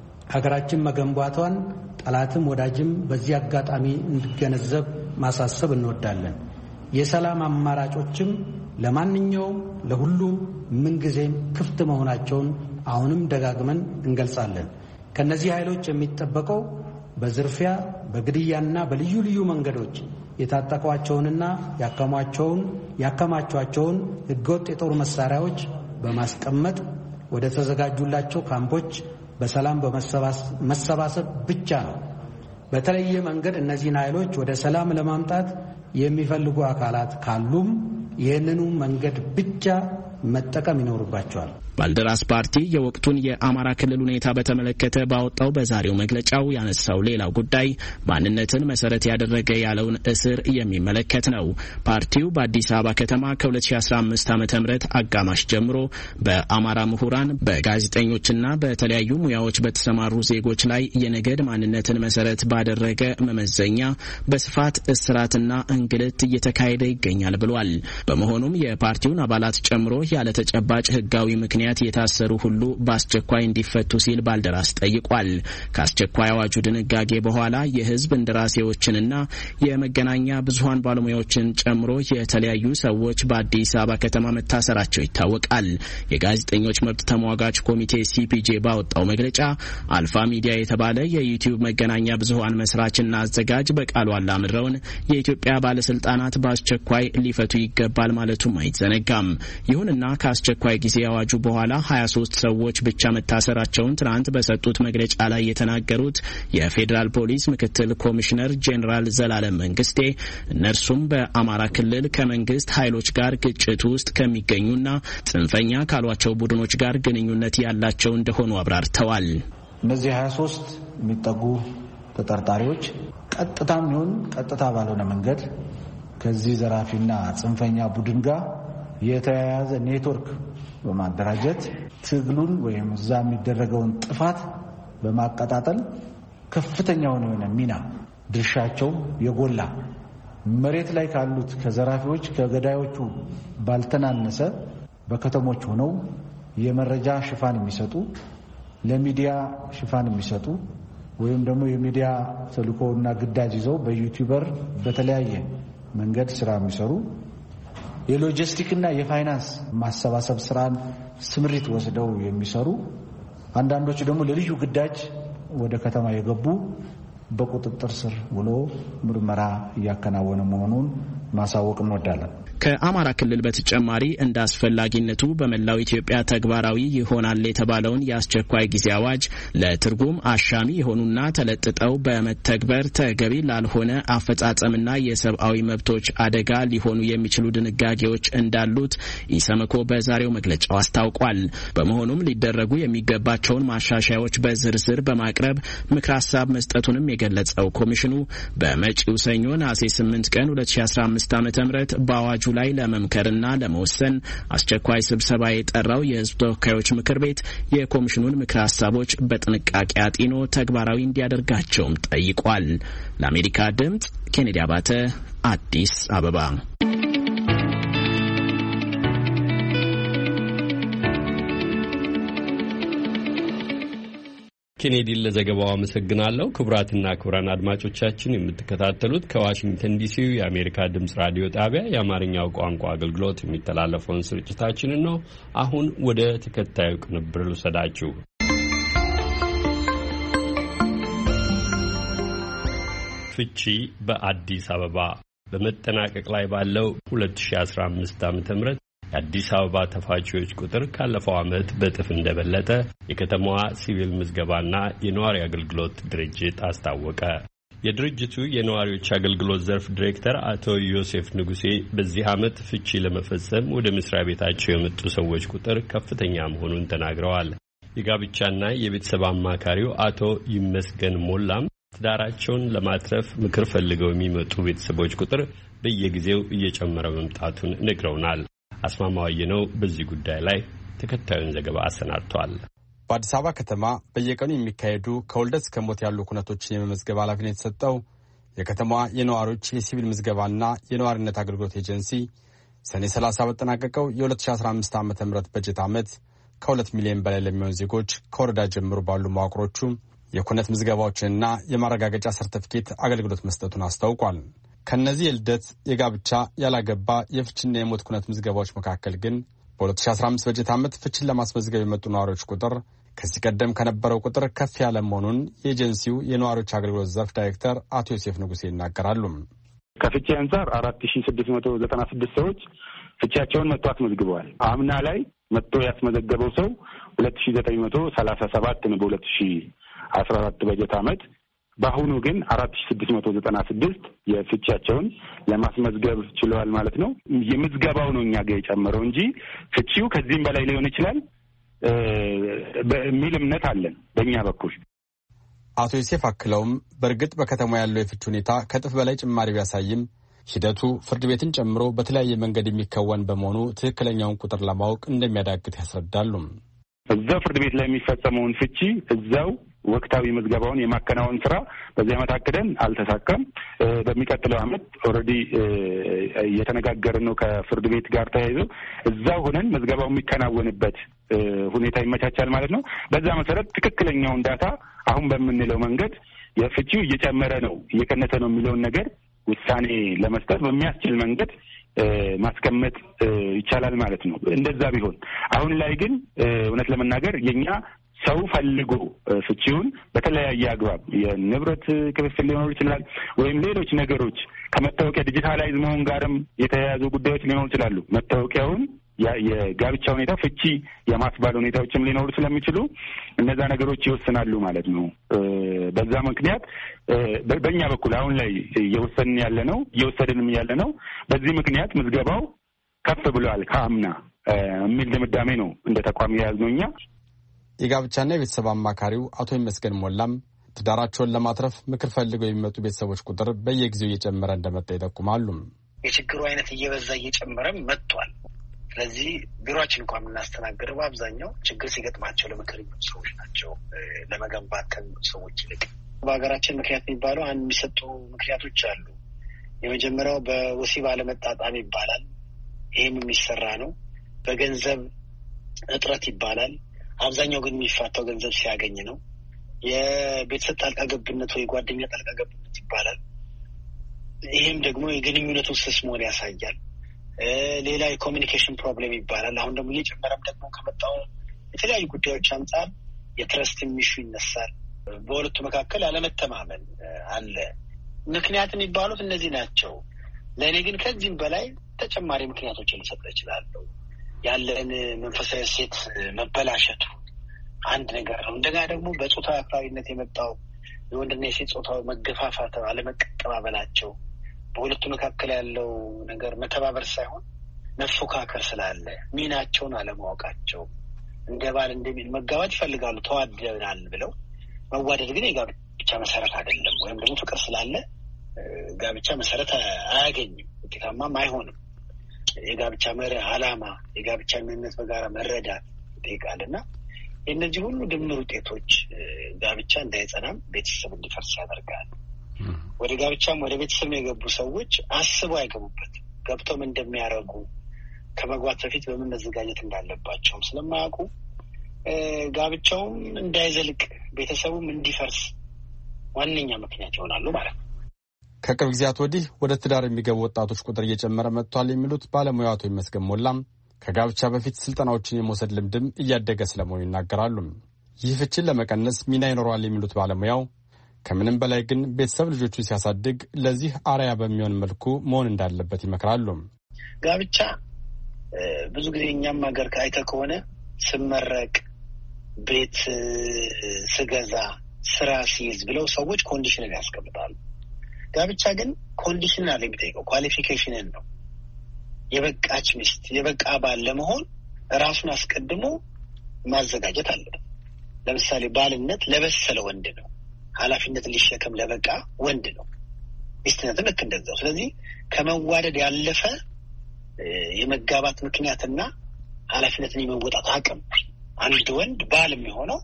Speaker 8: ሀገራችን መገንባቷን ጠላትም ወዳጅም በዚህ አጋጣሚ እንዲገነዘብ ማሳሰብ እንወዳለን። የሰላም አማራጮችም ለማንኛውም ለሁሉም ምንጊዜም ክፍት መሆናቸውን አሁንም ደጋግመን እንገልጻለን። ከነዚህ ኃይሎች የሚጠበቀው በዝርፊያ በግድያና በልዩ ልዩ መንገዶች የታጠቋቸውንና ያከማቸውን ያከማቿቸውን ህገወጥ የጦር መሳሪያዎች በማስቀመጥ ወደ ተዘጋጁላቸው ካምፖች በሰላም በመሰባሰብ ብቻ ነው። በተለየ መንገድ እነዚህን ኃይሎች ወደ ሰላም ለማምጣት የሚፈልጉ አካላት ካሉም ይህንኑ መንገድ ብቻ መጠቀም ይኖርባቸዋል።
Speaker 5: ባልደራስ ፓርቲ የወቅቱን የአማራ ክልል ሁኔታ በተመለከተ ባወጣው በዛሬው መግለጫው ያነሳው ሌላው ጉዳይ ማንነትን መሰረት ያደረገ ያለውን እስር የሚመለከት ነው። ፓርቲው በአዲስ አበባ ከተማ ከ2015 ዓመተ ምህረት አጋማሽ ጀምሮ በአማራ ምሁራን፣ በጋዜጠኞችና በተለያዩ ሙያዎች በተሰማሩ ዜጎች ላይ የነገድ ማንነትን መሰረት ባደረገ መመዘኛ በስፋት እስራትና እንግልት እየተካሄደ ይገኛል ብሏል። በመሆኑም የፓርቲውን አባላት ጨምሮ ያለ ተጨባጭ ህጋዊ ምክንያት የታሰሩ ሁሉ በአስቸኳይ እንዲፈቱ ሲል ባልደራስ ጠይቋል። ከአስቸኳይ አዋጁ ድንጋጌ በኋላ የህዝብ እንደራሴዎችንና የመገናኛ ብዙሃን ባለሙያዎችን ጨምሮ የተለያዩ ሰዎች በአዲስ አበባ ከተማ መታሰራቸው ይታወቃል። የጋዜጠኞች መብት ተሟጋች ኮሚቴ ሲፒጄ ባወጣው መግለጫ አልፋ ሚዲያ የተባለ የዩቲዩብ መገናኛ ብዙሃን መስራችና አዘጋጅ በቃሉ አላምረውን የኢትዮጵያ ባለስልጣናት በአስቸኳይ ሊፈቱ ይገባል ማለቱም አይዘነጋም። ይሁንና ከአስቸኳይ ጊዜ አዋጁ በኋላ ሀያ ሶስት ሰዎች ብቻ መታሰራቸውን ትናንት በሰጡት መግለጫ ላይ የተናገሩት የፌዴራል ፖሊስ ምክትል ኮሚሽነር ጄኔራል ዘላለም መንግስቴ እነርሱም በአማራ ክልል ከመንግስት ኃይሎች ጋር ግጭት ውስጥ ከሚገኙና ጽንፈኛ ካሏቸው ቡድኖች ጋር ግንኙነት ያላቸው እንደሆኑ አብራርተዋል።
Speaker 8: እነዚህ ሀያ ሶስት የሚጠጉ ተጠርጣሪዎች ቀጥታም ይሁን ቀጥታ ባልሆነ መንገድ ከዚህ ዘራፊና ጽንፈኛ ቡድን ጋር የተያያዘ ኔትወርክ በማደራጀት ትግሉን ወይም እዛ የሚደረገውን ጥፋት በማቀጣጠል ከፍተኛ የሆነ ሚና ድርሻቸው የጎላ መሬት ላይ ካሉት ከዘራፊዎች ከገዳዮቹ ባልተናነሰ በከተሞች ሆነው የመረጃ ሽፋን የሚሰጡ ለሚዲያ ሽፋን የሚሰጡ ወይም ደግሞ የሚዲያ ተልእኮና ግዳጅ ይዘው በዩቲዩበር በተለያየ መንገድ ስራ የሚሰሩ የሎጂስቲክና የፋይናንስ ማሰባሰብ ስራን ስምሪት ወስደው የሚሰሩ አንዳንዶች ደግሞ ለልዩ ግዳጅ ወደ ከተማ የገቡ በቁጥጥር ስር ውሎ ምርመራ እያከናወነ መሆኑን ማሳወቅ እንወዳለን።
Speaker 5: ከአማራ ክልል በተጨማሪ እንደ አስፈላጊነቱ በመላው ኢትዮጵያ ተግባራዊ ይሆናል የተባለውን የአስቸኳይ ጊዜ አዋጅ ለትርጉም አሻሚ የሆኑና ተለጥጠው በመተግበር ተገቢ ላልሆነ አፈጻጸምና የሰብአዊ መብቶች አደጋ ሊሆኑ የሚችሉ ድንጋጌዎች እንዳሉት ኢሰመኮ በዛሬው መግለጫው አስታውቋል። በመሆኑም ሊደረጉ የሚገባቸውን ማሻሻያዎች በዝርዝር በማቅረብ ምክረ ሀሳብ መስጠቱንም የገለጸው ኮሚሽኑ በመጪው ሰኞ ነሐሴ ስምንት ቀን ሁለት ሺህ አስራ አምስት ዓመተ ምህረት በአዋጁ ላይ ለመምከርና ለመወሰን አስቸኳይ ስብሰባ የጠራው የሕዝብ ተወካዮች ምክር ቤት የኮሚሽኑን ምክረ ሀሳቦች በጥንቃቄ አጢኖ ተግባራዊ እንዲያደርጋቸውም ጠይቋል። ለአሜሪካ ድምጽ ኬኔዲ አባተ አዲስ አበባ።
Speaker 1: ኬኔዲን ለዘገባው አመሰግናለሁ። ክቡራትና ክቡራን አድማጮቻችን የምትከታተሉት ከዋሽንግተን ዲሲው የአሜሪካ ድምጽ ራዲዮ ጣቢያ የአማርኛው ቋንቋ አገልግሎት የሚተላለፈውን ስርጭታችንን ነው። አሁን ወደ ተከታዩ ቅንብር ልውሰዳችሁ። ፍቺ በአዲስ አበባ በመጠናቀቅ ላይ ባለው ሁለት ሺህ አስራ አምስት ዓመተ ምህረት የአዲስ አበባ ተፋቺዎች ቁጥር ካለፈው ዓመት በጥፍ እንደበለጠ የከተማዋ ሲቪል ምዝገባና የነዋሪ አገልግሎት ድርጅት አስታወቀ። የድርጅቱ የነዋሪዎች አገልግሎት ዘርፍ ዲሬክተር አቶ ዮሴፍ ንጉሴ በዚህ ዓመት ፍቺ ለመፈጸም ወደ መስሪያ ቤታቸው የመጡ ሰዎች ቁጥር ከፍተኛ መሆኑን ተናግረዋል። የጋብቻና የቤተሰብ አማካሪው አቶ ይመስገን ሞላም ትዳራቸውን ለማትረፍ ምክር ፈልገው የሚመጡ ቤተሰቦች ቁጥር በየጊዜው እየጨመረ መምጣቱን ነግረውናል። አስማማው ነው በዚህ ጉዳይ ላይ ተከታዩን ዘገባ አሰናድቷል።
Speaker 9: በአዲስ አበባ ከተማ በየቀኑ የሚካሄዱ ከውልደት እስከ ሞት ያሉ ኩነቶችን የመመዝገብ ኃላፊነት የተሰጠው የከተማዋ የነዋሪዎች የሲቪል ምዝገባና የነዋሪነት አገልግሎት ኤጀንሲ ሰኔ ሰላሳ በተጠናቀቀው የ2015 ዓመተ ምህረት በጀት ዓመት ከሁለት ሚሊዮን በላይ ለሚሆኑ ዜጎች ከወረዳ ጀምሮ ባሉ መዋቅሮቹ የኩነት ምዝገባዎችንና የማረጋገጫ ሰርቲፊኬት አገልግሎት መስጠቱን አስታውቋል። ከነዚህ የልደት፣ የጋብቻ፣ ያላገባ፣ የፍችና የሞት ኩነት ምዝገባዎች መካከል ግን በ2015 በጀት ዓመት ፍችን ለማስመዝገብ የመጡ ነዋሪዎች ቁጥር ከዚህ ቀደም ከነበረው ቁጥር ከፍ ያለ መሆኑን የኤጀንሲው የነዋሪዎች አገልግሎት ዘርፍ ዳይሬክተር አቶ ዮሴፍ ንጉሴ ይናገራሉ።
Speaker 10: ከፍቼ አንጻር አራት ሺህ ስድስት መቶ ዘጠና ስድስት ሰዎች ፍቻቸውን መጥቶ አስመዝግበዋል። አምና ላይ መጥቶ ያስመዘገበው ሰው ሁለት ሺህ ዘጠኝ መቶ ሰላሳ ሰባት ነው በሁለት ሺህ አስራ አራት በጀት ዓመት። በአሁኑ ግን አራት ሺህ ስድስት መቶ ዘጠና ስድስት የፍቻቸውን ለማስመዝገብ ችለዋል ማለት ነው። የምዝገባው ነው እኛ ጋር የጨመረው እንጂ ፍቺው ከዚህም በላይ ሊሆን ይችላል በሚል እምነት አለን በእኛ በኩል።
Speaker 9: አቶ ዮሴፍ አክለውም በእርግጥ በከተማ ያለው የፍች ሁኔታ ከጥፍ በላይ ጭማሪ ቢያሳይም ሂደቱ ፍርድ ቤትን ጨምሮ በተለያየ መንገድ የሚከወን በመሆኑ ትክክለኛውን ቁጥር ለማወቅ እንደሚያዳግት ያስረዳሉ።
Speaker 10: እዛው ፍርድ ቤት ላይ የሚፈጸመውን ፍቺ እዛው ወቅታዊ ምዝገባውን የማከናወን ስራ በዚህ ዓመት አቅደን አልተሳካም። በሚቀጥለው ዓመት ኦልሬዲ እየተነጋገርን ነው ከፍርድ ቤት ጋር ተያይዞ እዛው ሆነን ምዝገባው የሚከናወንበት ሁኔታ ይመቻቻል ማለት ነው። በዛ መሰረት ትክክለኛውን ዳታ አሁን በምንለው መንገድ የፍቺው እየጨመረ ነው እየቀነሰ ነው የሚለውን ነገር ውሳኔ ለመስጠት በሚያስችል መንገድ ማስቀመጥ ይቻላል ማለት ነው። እንደዛ ቢሆን አሁን ላይ ግን እውነት ለመናገር የኛ ሰው ፈልጎ ፍቺውን በተለያየ አግባብ የንብረት ክፍፍል ሊኖር ይችላል ወይም ሌሎች ነገሮች ከመታወቂያ ዲጂታላይዝ መሆን ጋርም የተያያዙ ጉዳዮች ሊኖሩ ይችላሉ። መታወቂያውን የጋብቻ ሁኔታ ፍቺ የማስባል ሁኔታዎችም ሊኖሩ ስለሚችሉ እነዛ ነገሮች ይወስናሉ ማለት ነው። በዛ ምክንያት በእኛ በኩል አሁን ላይ እየወሰንን ያለ ነው እየወሰድንም ያለ ነው። በዚህ ምክንያት ምዝገባው ከፍ ብሏል ከአምና የሚል ድምዳሜ ነው እንደ ተቋም የያዝነው እኛ።
Speaker 9: የጋብቻና የቤተሰብ አማካሪው አቶ ይመስገን ሞላም ትዳራቸውን ለማትረፍ ምክር ፈልገው የሚመጡ ቤተሰቦች ቁጥር በየጊዜው እየጨመረ እንደመጣ ይጠቁማሉ።
Speaker 11: የችግሩ አይነት እየበዛ እየጨመረም መጥቷል። ስለዚህ ቢሮአችን እንኳን የምናስተናግደው በአብዛኛው ችግር ሲገጥማቸው ለምክር የሚመጡ ሰዎች ናቸው ለመገንባት ከሚመጡ ሰዎች ይልቅ። በሀገራችን ምክንያት የሚባለው አንድ የሚሰጡ ምክንያቶች አሉ። የመጀመሪያው በወሲብ አለመጣጣም ይባላል። ይህም የሚሰራ ነው። በገንዘብ እጥረት ይባላል። አብዛኛው ግን የሚፋታው ገንዘብ ሲያገኝ ነው። የቤተሰብ ጣልቃ ገብነት ወይ ጓደኛ ጣልቃ ገብነት ይባላል። ይህም ደግሞ የግንኙነቱን ስስ መሆን ያሳያል። ሌላ የኮሚኒኬሽን ፕሮብሌም ይባላል። አሁን ደግሞ እየጨመረም ደግሞ ከመጣው የተለያዩ ጉዳዮች አንጻር የትረስት ኢሹ ይነሳል። በሁለቱ መካከል አለመተማመን አለ። ምክንያት የሚባሉት እነዚህ ናቸው። ለእኔ ግን ከዚህም በላይ ተጨማሪ ምክንያቶችን ልሰጥ እችላለሁ። ያለን መንፈሳዊ ሴት መበላሸቱ አንድ ነገር ነው። እንደገና ደግሞ በጾታ አክራሪነት የመጣው የወንድና የሴት ጾታው መገፋፋት፣ አለመቀባበላቸው፣ በሁለቱ መካከል ያለው ነገር መተባበር ሳይሆን መፎካከር ስላለ ሚናቸውን አለማወቃቸው፣ እንደ ባል እንደሚል መጋባት ይፈልጋሉ ተዋደናል ብለው፣ መዋደድ ግን የጋብቻ መሰረት አይደለም። ወይም ደግሞ ፍቅር ስላለ ጋብቻ መሰረት አያገኝም፣ ውጤታማም አይሆንም። የጋብቻ መርህ፣ ዓላማ፣ የጋብቻ ምንነት በጋራ መረዳት ይጠይቃልና የእነዚህ ሁሉ ድምር ውጤቶች ጋብቻ እንዳይጸናም ቤተሰብ እንዲፈርስ ያደርጋል። ወደ ጋብቻም ወደ ቤተሰብ የገቡ ሰዎች አስበው አይገቡበት። ገብተውም እንደሚያደርጉ ከመግባት በፊት በምን መዘጋጀት እንዳለባቸውም ስለማያውቁ ጋብቻውም እንዳይዘልቅ ቤተሰቡም እንዲፈርስ ዋነኛ ምክንያት ይሆናሉ ማለት ነው።
Speaker 9: ከቅርብ ጊዜያት ወዲህ ወደ ትዳር የሚገቡ ወጣቶች ቁጥር እየጨመረ መጥቷል የሚሉት ባለሙያው አቶ ይመስገን ሞላም ከጋብቻ በፊት ስልጠናዎችን የመውሰድ ልምድም እያደገ ስለመሆኑ ይናገራሉ። ይህ ፍችን ለመቀነስ ሚና ይኖረዋል የሚሉት ባለሙያው ከምንም በላይ ግን ቤተሰብ ልጆቹ ሲያሳድግ ለዚህ አርአያ በሚሆን መልኩ መሆን እንዳለበት ይመክራሉ።
Speaker 11: ጋብቻ ብዙ ጊዜ እኛም ሀገር አይተህ ከሆነ ስመረቅ፣ ቤት ስገዛ፣ ስራ ሲይዝ ብለው ሰዎች ኮንዲሽንን ያስቀምጣሉ። ጋብቻ ግን ኮንዲሽን አለ የሚጠይቀው ኳሊፊኬሽንን ነው። የበቃች ሚስት የበቃ ባል ለመሆን ራሱን አስቀድሞ ማዘጋጀት አለበት። ለምሳሌ ባልነት ለበሰለ ወንድ ነው። ኃላፊነትን ሊሸከም ለበቃ ወንድ ነው። ሚስትነትም ልክ እንደዛው። ስለዚህ ከመዋደድ ያለፈ የመጋባት ምክንያትና ኃላፊነትን የመወጣት አቅም አንድ ወንድ ባል የሚሆነው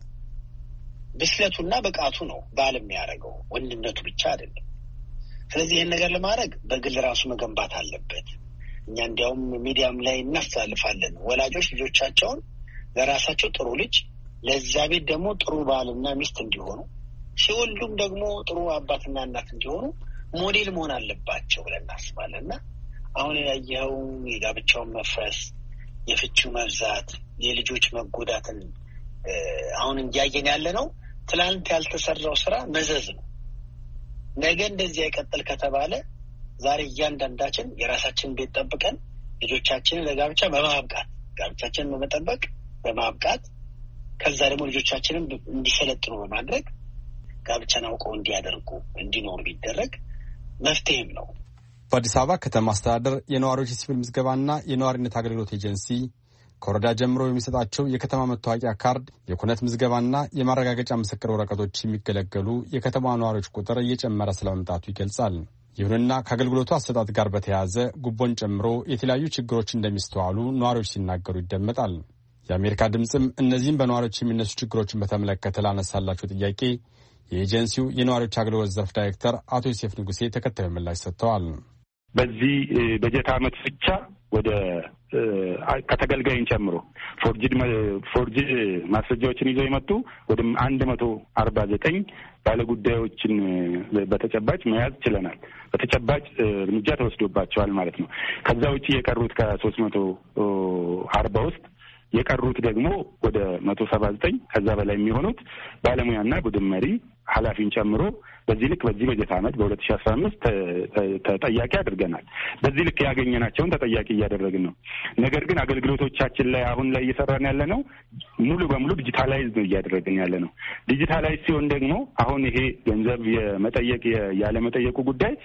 Speaker 11: ብስለቱና ብቃቱ ነው። ባል የሚያደርገው ወንድነቱ ብቻ አይደለም። ስለዚህ ይህን ነገር ለማድረግ በግል ራሱ መገንባት አለበት። እኛ እንዲያውም ሚዲያም ላይ እናስተላልፋለን። ወላጆች ልጆቻቸውን ለራሳቸው ጥሩ ልጅ፣ ለዛ ቤት ደግሞ ጥሩ ባልና ሚስት እንዲሆኑ፣ ሲወልዱም ደግሞ ጥሩ አባትና እናት እንዲሆኑ ሞዴል መሆን አለባቸው ብለን እናስባለን። እና አሁን ያየኸው የጋብቻውን መፍረስ፣ የፍቺው መብዛት፣ የልጆች መጎዳትን አሁን እያየን ያለ ነው። ትላንት ያልተሰራው ስራ መዘዝ ነው። ነገ እንደዚህ አይቀጥል ከተባለ ዛሬ እያንዳንዳችን የራሳችንን ቤት ጠብቀን ልጆቻችንን ለጋብቻ በማብቃት ጋብቻችንን በመጠበቅ በማብቃት ከዛ ደግሞ ልጆቻችንን እንዲሰለጥኑ በማድረግ ጋብቻን አውቀው እንዲያደርጉ እንዲኖሩ ቢደረግ መፍትሄም ነው።
Speaker 9: በአዲስ አበባ ከተማ አስተዳደር የነዋሪዎች የሲቪል ምዝገባና የነዋሪነት አገልግሎት ኤጀንሲ ከወረዳ ጀምሮ የሚሰጣቸው የከተማ መታወቂያ ካርድ፣ የኩነት ምዝገባና የማረጋገጫ ምስክር ወረቀቶች የሚገለገሉ የከተማ ነዋሪዎች ቁጥር እየጨመረ ስለመምጣቱ ይገልጻል። ይሁንና ከአገልግሎቱ አሰጣጥ ጋር በተያያዘ ጉቦን ጨምሮ የተለያዩ ችግሮች እንደሚስተዋሉ ነዋሪዎች ሲናገሩ ይደመጣል። የአሜሪካ ድምፅም እነዚህም በነዋሪዎች የሚነሱ ችግሮችን በተመለከተ ላነሳላቸው ጥያቄ የኤጀንሲው የነዋሪዎች አገልግሎት ዘርፍ ዳይሬክተር አቶ ዮሴፍ ንጉሴ ተከታዩ ምላሽ ሰጥተዋል።
Speaker 10: በዚህ በጀት ዓመት ብቻ ወደ ከተገልጋይን ጨምሮ ፎርጅድ ፎርጅድ ማስረጃዎችን ይዘው የመጡ ወደ አንድ መቶ አርባ ዘጠኝ ባለጉዳዮችን በተጨባጭ መያዝ ችለናል። በተጨባጭ እርምጃ ተወስዶባቸዋል ማለት ነው። ከዛ ውጭ የቀሩት ከሶስት መቶ አርባ ውስጥ የቀሩት ደግሞ ወደ መቶ ሰባ ዘጠኝ ከዛ በላይ የሚሆኑት ባለሙያና ቡድን መሪ ኃላፊን ጨምሮ በዚህ ልክ በዚህ በጀት ዓመት በሁለት ሺህ አስራ አምስት ተጠያቂ አድርገናል። በዚህ ልክ ያገኘናቸውን ተጠያቂ እያደረግን ነው። ነገር ግን አገልግሎቶቻችን ላይ አሁን ላይ እየሰራን ያለ ነው ሙሉ በሙሉ ዲጂታላይዝ ነው እያደረግን ያለ ነው። ዲጂታላይዝ ሲሆን ደግሞ አሁን ይሄ ገንዘብ የመጠየቅ ያለመጠየቁ ጉዳይ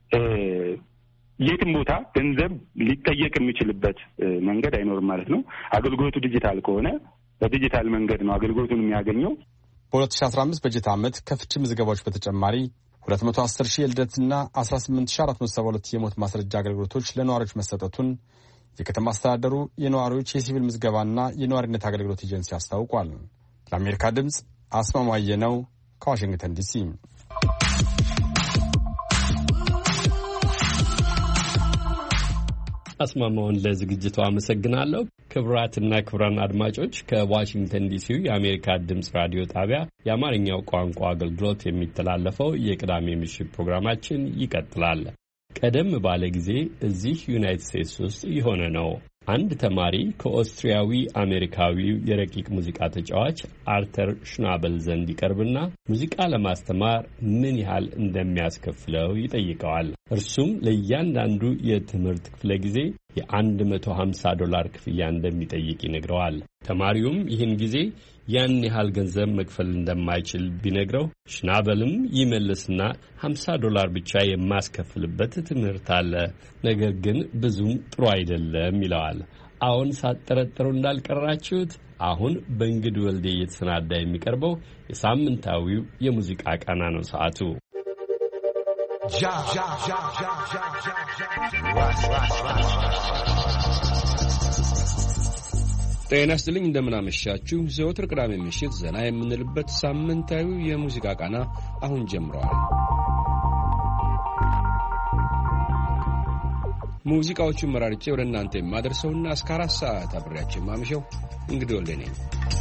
Speaker 10: የትም ቦታ ገንዘብ ሊጠየቅ የሚችልበት መንገድ አይኖርም ማለት ነው። አገልግሎቱ ዲጂታል ከሆነ በዲጂታል መንገድ ነው አገልግሎቱን የሚያገኘው።
Speaker 9: በሁለት ሺህ አስራ አምስት በጀት ዓመት ከፍቺ ምዝገባዎች በተጨማሪ ሁለት መቶ አስር ሺህ የልደትና አስራ ስምንት ሺህ አራት መቶ ሰባ ሁለት የሞት ማስረጃ አገልግሎቶች ለነዋሪዎች መሰጠቱን የከተማ አስተዳደሩ የነዋሪዎች የሲቪል ምዝገባና የነዋሪነት አገልግሎት ኤጀንሲ አስታውቋል። ለአሜሪካ ድምፅ አስማማየ ነው ከዋሽንግተን ዲሲ።
Speaker 1: አስማማውን ለዝግጅቱ አመሰግናለሁ። ክቡራትና ክቡራን አድማጮች ከዋሽንግተን ዲሲው የአሜሪካ ድምፅ ራዲዮ ጣቢያ የአማርኛው ቋንቋ አገልግሎት የሚተላለፈው የቅዳሜ ምሽት ፕሮግራማችን ይቀጥላል። ቀደም ባለ ጊዜ እዚህ ዩናይትድ ስቴትስ ውስጥ የሆነ ነው። አንድ ተማሪ ከኦስትሪያዊ አሜሪካዊው የረቂቅ ሙዚቃ ተጫዋች አርተር ሽናበል ዘንድ ይቀርብና ሙዚቃ ለማስተማር ምን ያህል እንደሚያስከፍለው ይጠይቀዋል። እርሱም ለእያንዳንዱ የትምህርት ክፍለ ጊዜ የመቶ ሃምሳ ዶላር ክፍያ እንደሚጠይቅ ይነግረዋል። ተማሪውም ይህን ጊዜ ያን ያህል ገንዘብ መክፈል እንደማይችል ቢነግረው ሽናበልም ይመልስና ሃምሳ ዶላር ብቻ የማስከፍልበት ትምህርት አለ፣ ነገር ግን ብዙም ጥሩ አይደለም ይለዋል። አሁን ሳትጠረጥሩ እንዳልቀራችሁት አሁን በእንግድ ወልዴ እየተሰናዳ የሚቀርበው የሳምንታዊው የሙዚቃ ቃና ነው። ሰዓቱ
Speaker 12: ጤና ይስጥልኝ፣ እንደምናመሻችሁ። ዘወትር ቅዳሜ ምሽት ዘና የምንልበት ሳምንታዊው የሙዚቃ ቃና አሁን ጀምረዋል። ሙዚቃዎቹን መራርጬ ወደ እናንተ የማደርሰውና እስከ አራት ሰዓት አብሬያችሁ የማመሸው እንግዲህ ወልዴ ነኝ።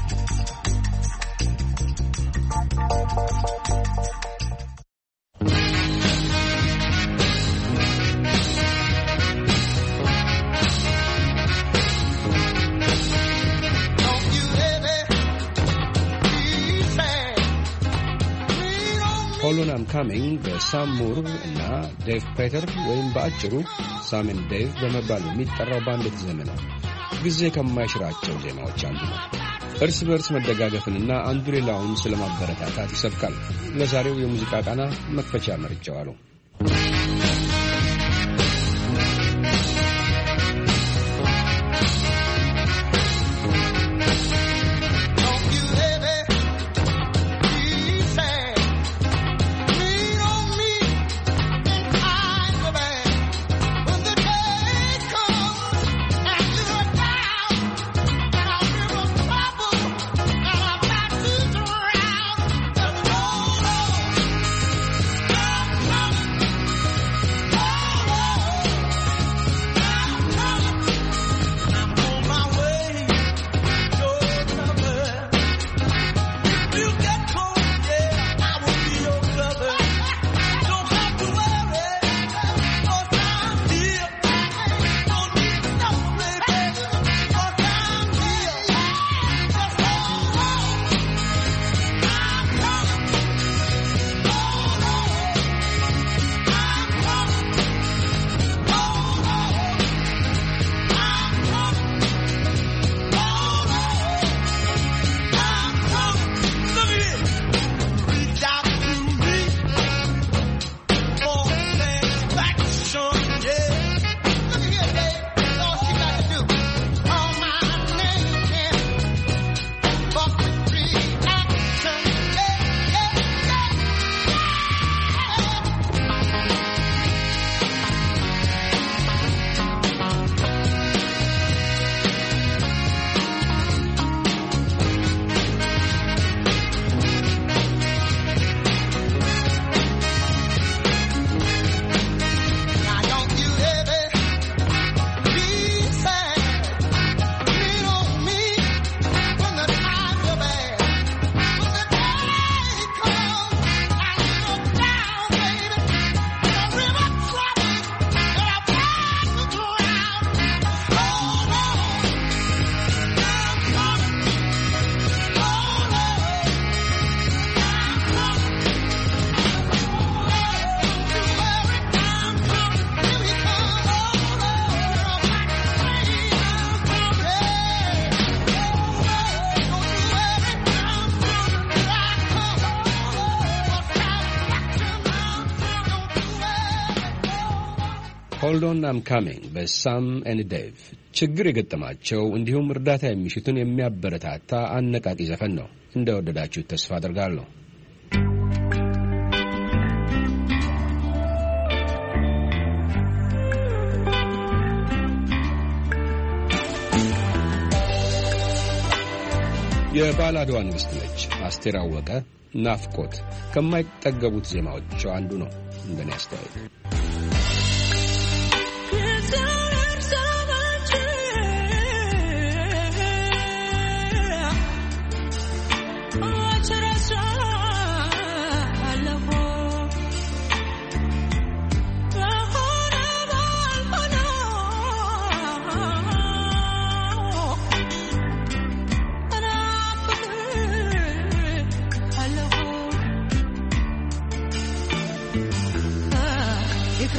Speaker 12: ሆሎን አም ካሚንግ በሳም ሙር እና ዴቭ ፔተር ወይም በአጭሩ ሳም ኤንድ ዴቭ በመባል የሚጠራው ባንድ የተዘመነ ጊዜ ከማይሽራቸው ዜማዎች አንዱ ነው። እርስ በርስ መደጋገፍንና አንዱ ሌላውን ስለማበረታታት ይሰብካል። ለዛሬው የሙዚቃ ቃና መክፈቻ መርጬዋለሁ። ሆልድ ኦን አም ካሚንግ በሳም ኤንድ ዴቭ ችግር የገጠማቸው እንዲሁም እርዳታ የሚሹትን የሚያበረታታ አነቃቂ ዘፈን ነው። እንደወደዳችሁ ተስፋ አደርጋለሁ። የባላድዋ ንግሥት ነች አስቴር አወቀ። ናፍቆት ከማይጠገቡት ዜማዎች አንዱ ነው እንደኔ አስተያየት።
Speaker 13: If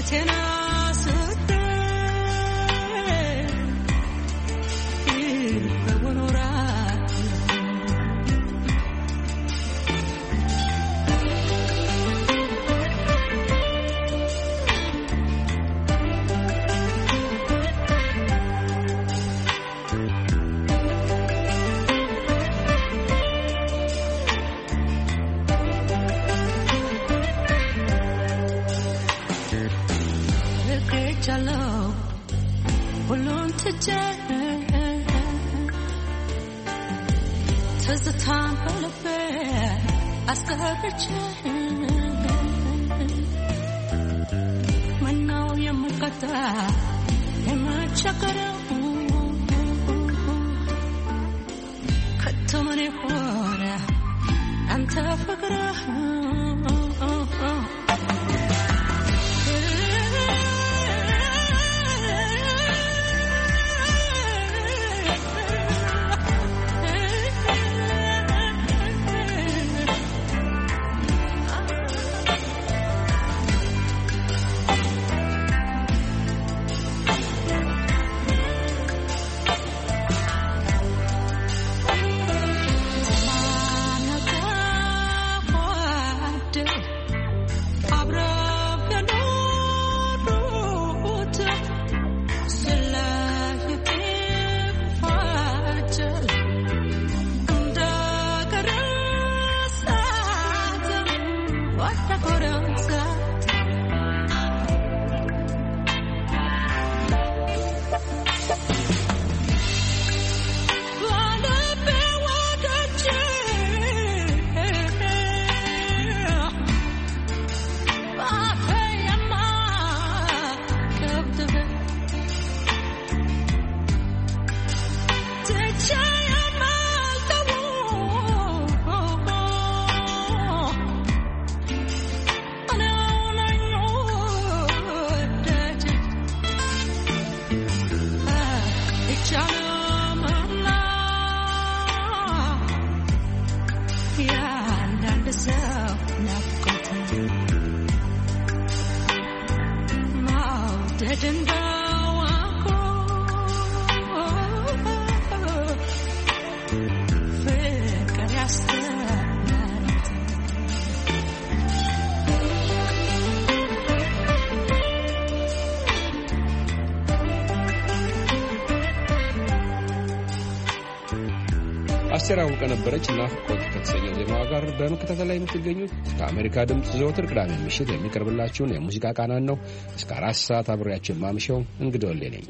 Speaker 12: አስቴር አወቀ ነበረች እና ናፍቆት ከተሰኘው ዜማዋ ጋር በመከታተል ላይ የምትገኙት ከአሜሪካ ድምፅ ዘወትር ቅዳሜ ምሽት የሚቀርብላችሁን የሙዚቃ ቃናን ነው። እስከ አራት ሰዓት አብሬያችሁ የማምሸው እንግዲህ ወሌ ነኝ።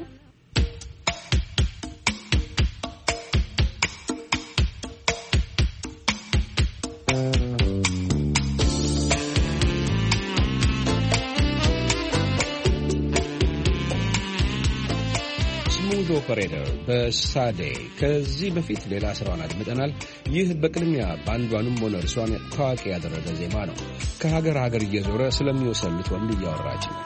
Speaker 12: ኦፐሬተር በሳዴ ከዚህ በፊት ሌላ ስራዋን አድምጠናል። ይህ በቅድሚያ ባንዷንም ሆነ እርሷን ታዋቂ ያደረገ ዜማ ነው። ከሀገር ሀገር እየዞረ ስለሚወሰልት ወንድ እያወራች ነው።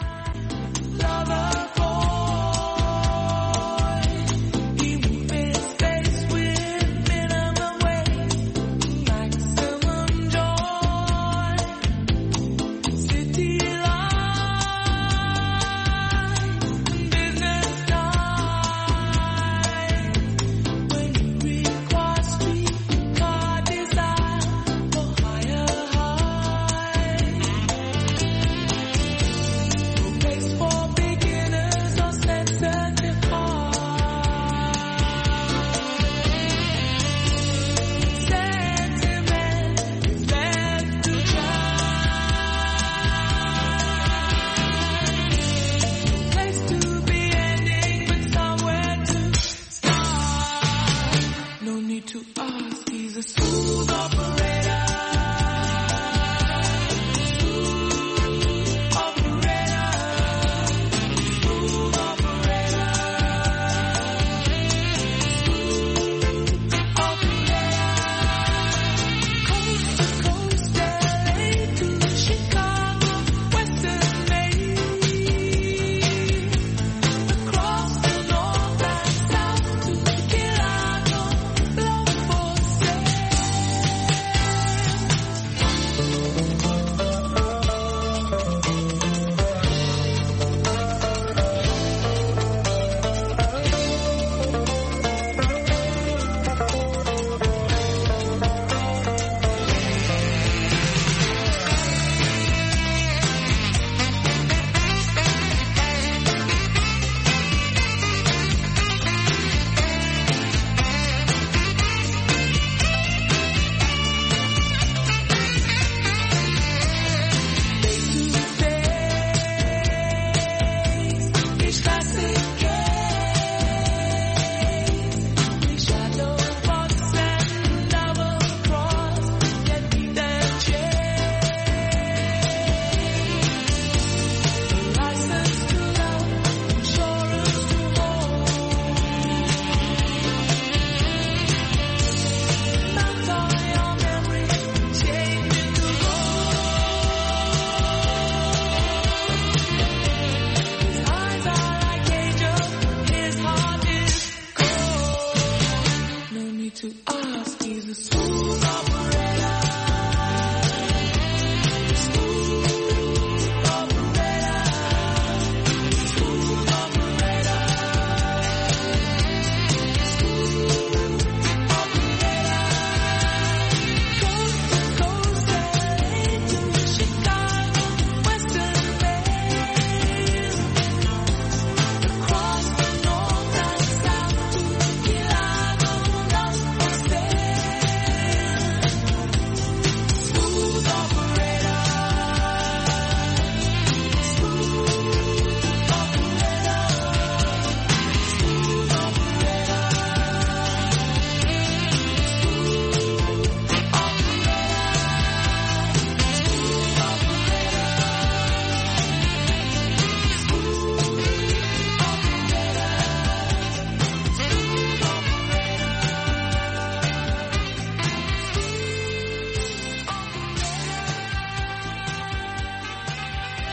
Speaker 13: Beginner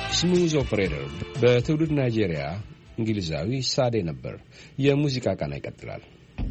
Speaker 12: ስሙዝ ኦፕሬተር በትውልድ ናይጄሪያ እንግሊዛዊ ሳዴ ነበር። የሙዚቃ ቃና ይቀጥላል።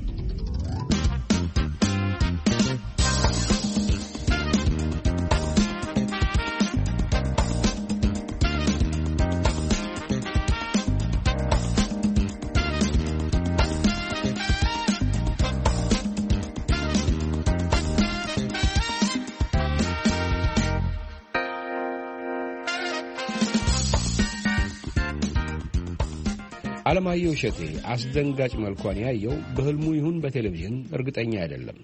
Speaker 12: አለማየሁ እሸቴ አስደንጋጭ መልኳን ያየው በህልሙ ይሁን በቴሌቪዥን እርግጠኛ አይደለም።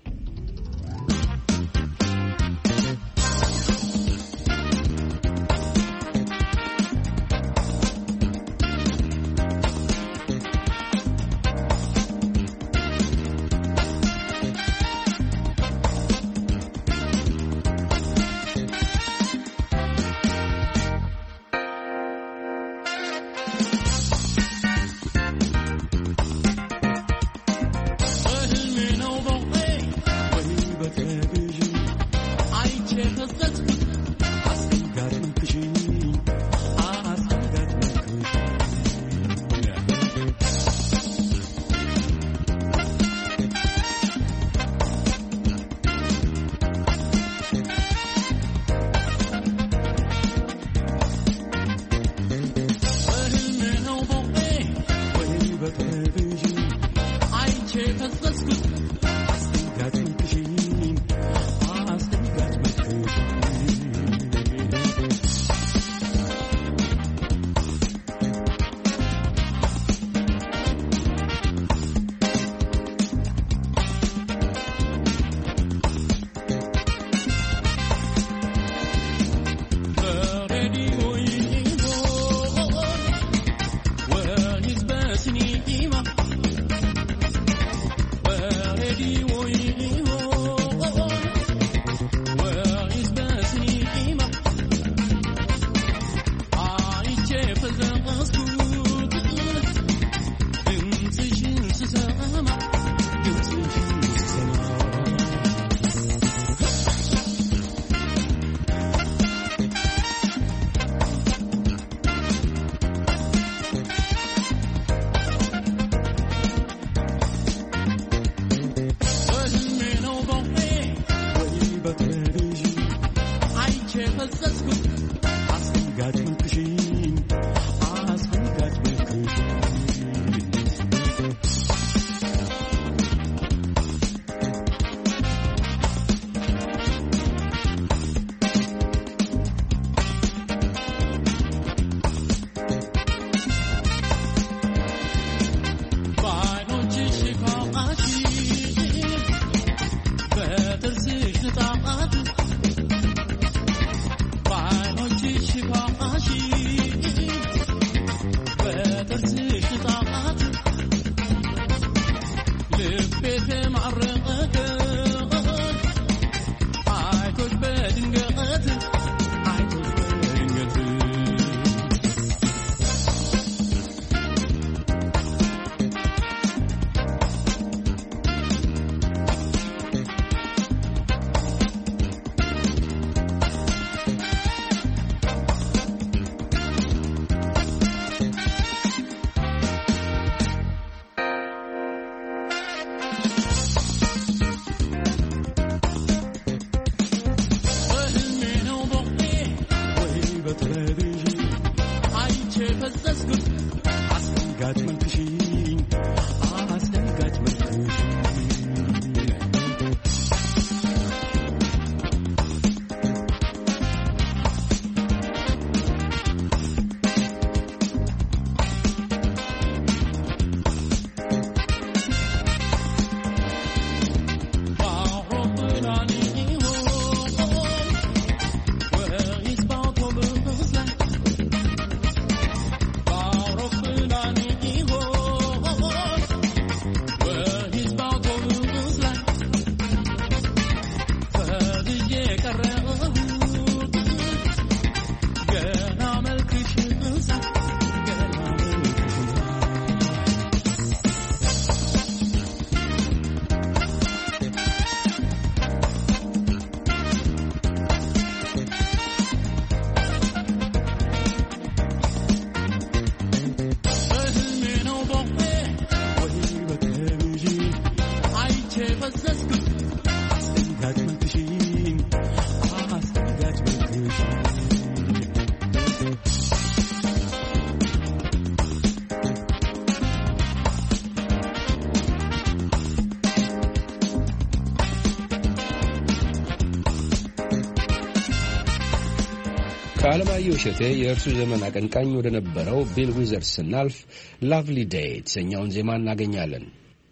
Speaker 12: ከአለማየሁ እሸቴ የእርሱ ዘመን አቀንቃኝ ወደ ነበረው ቢል ዊዘርስ ስናልፍ ላቭሊ ዴይ የተሰኘውን ዜማ እናገኛለን።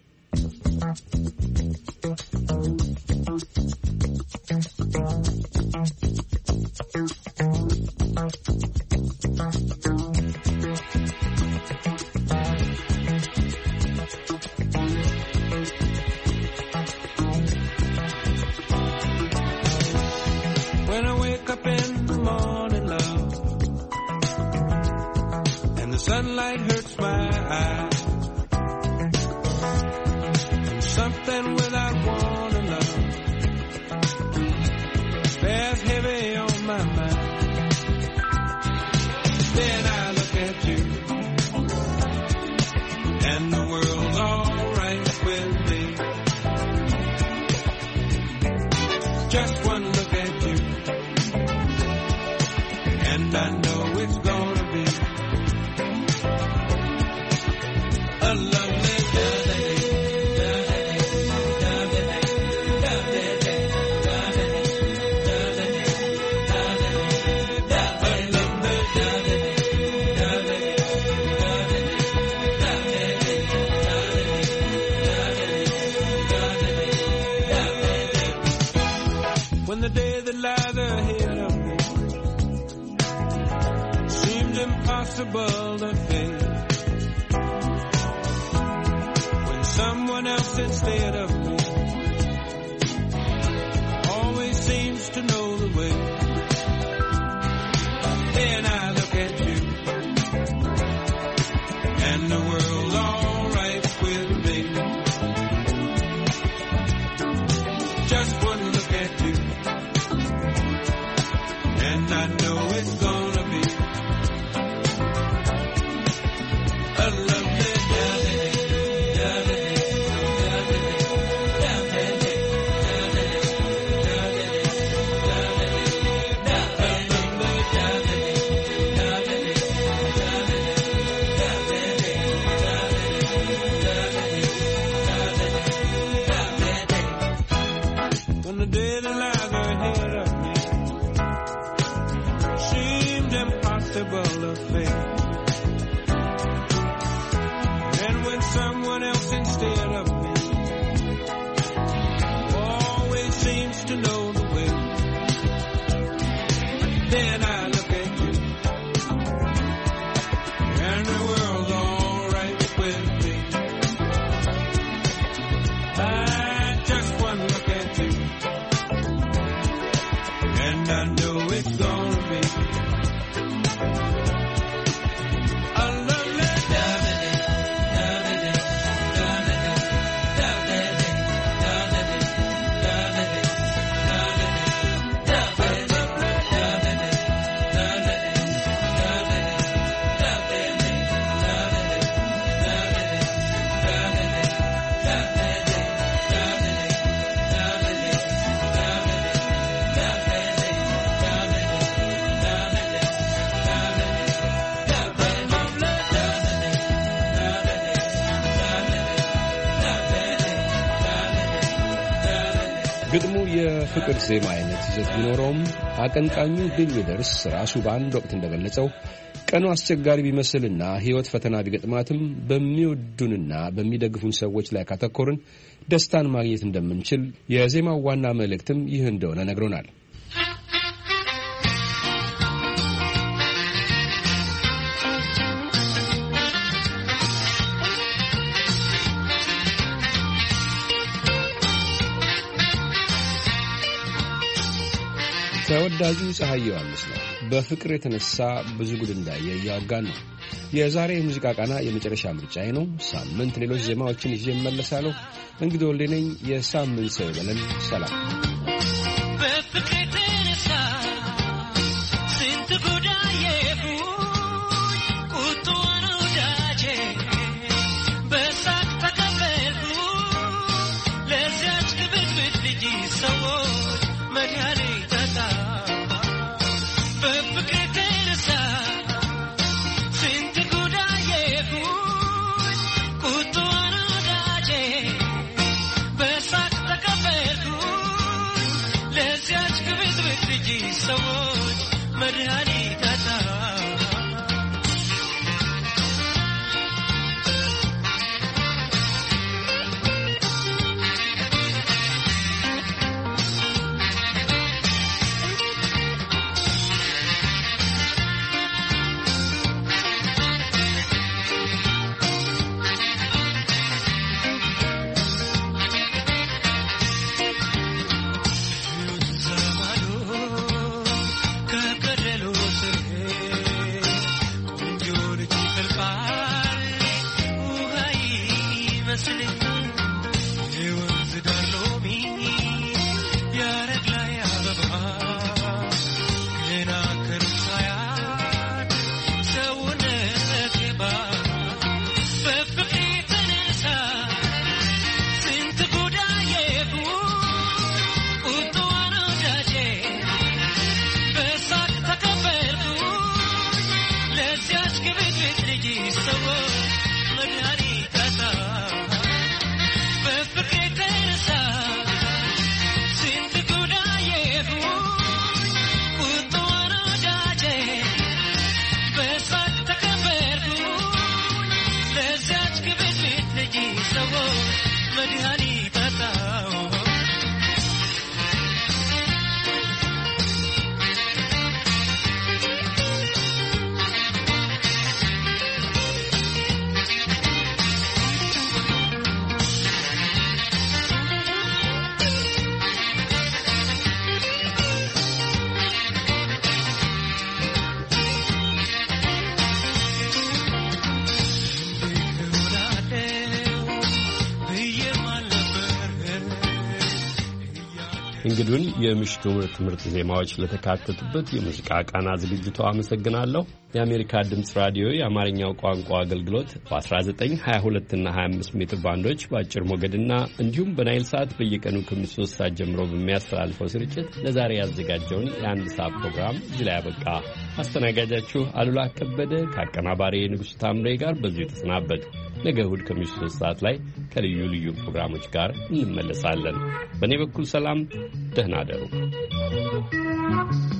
Speaker 13: When I wake up in the morning, love, and the sunlight hurts my eyes, and something without warning, love, bears heavy on my mind. Then I look at you, and the world's all right with me. Just one look at you, and I know it's gonna be a lovely day. When the day that lies ahead of me seems impossible to face, when someone else instead of me always seems to know the way, then I look at you, and the world's all right with me. Just one look at you, and I know it's gonna be a lovely when the day that lies ahead of me seemed impossible to face, and when someone else instead of me always seems to know the way, then I look at you, and the world's all right with me. I just one look at you, and I know it's gonna be a lovely
Speaker 12: ግጥሙ የፍቅር ዜማ አይነት ይዘት ቢኖረውም አቀንቃኙ ቢል ዊዘርስ ራሱ በአንድ ወቅት እንደገለጸው ቀኑ አስቸጋሪ ቢመስልና ሕይወት ፈተና ቢገጥማትም በሚወዱንና በሚደግፉን ሰዎች ላይ ካተኮርን ደስታን ማግኘት እንደምንችል የዜማው ዋና መልእክትም ይህ እንደሆነ ነግሮናል። ተወዳጁ ፀሐይ ዮሐንስ ነው። በፍቅር የተነሳ ብዙ ጉድ እንዳየ እያወጋን ነው። የዛሬ የሙዚቃ ቃና የመጨረሻ ምርጫዬ ነው። ሳምንት ሌሎች ዜማዎችን ይዤ እመለሳለሁ። እንግዲህ ወልዴ ነኝ። የሳምንት ሰው ይበለን። ሰላም።
Speaker 13: ሰዎች
Speaker 1: እንግዲህ የምሽቱ ምርጥ ዜማዎች ለተካተቱበት የሙዚቃ ቃና ዝግጅቱ አመሰግናለሁ። የአሜሪካ ድምጽ ራዲዮ የአማርኛው ቋንቋ አገልግሎት በ19፣ ሀያ ሁለት እና ሀያ አምስት ሜትር ባንዶች በአጭር ሞገድና እንዲሁም በናይል ሰዓት በየቀኑ ከምሽቱ ሶስት ሰዓት ጀምሮ በሚያስተላልፈው ስርጭት ለዛሬ ያዘጋጀውን የአንድ ሰዓት ፕሮግራም እዚህ ላይ ያበቃ። አስተናጋጃችሁ አሉላ ከበደ ከአቀናባሪ ንጉሥ ታምሬ ጋር በዚሁ ተሰናበት። ነገ እሁድ ከምሽቱ ሶስት ሰዓት ላይ ከልዩ ልዩ ፕሮግራሞች ጋር እንመለሳለን። በእኔ በኩል ሰላም፣ ደህና አደሩ።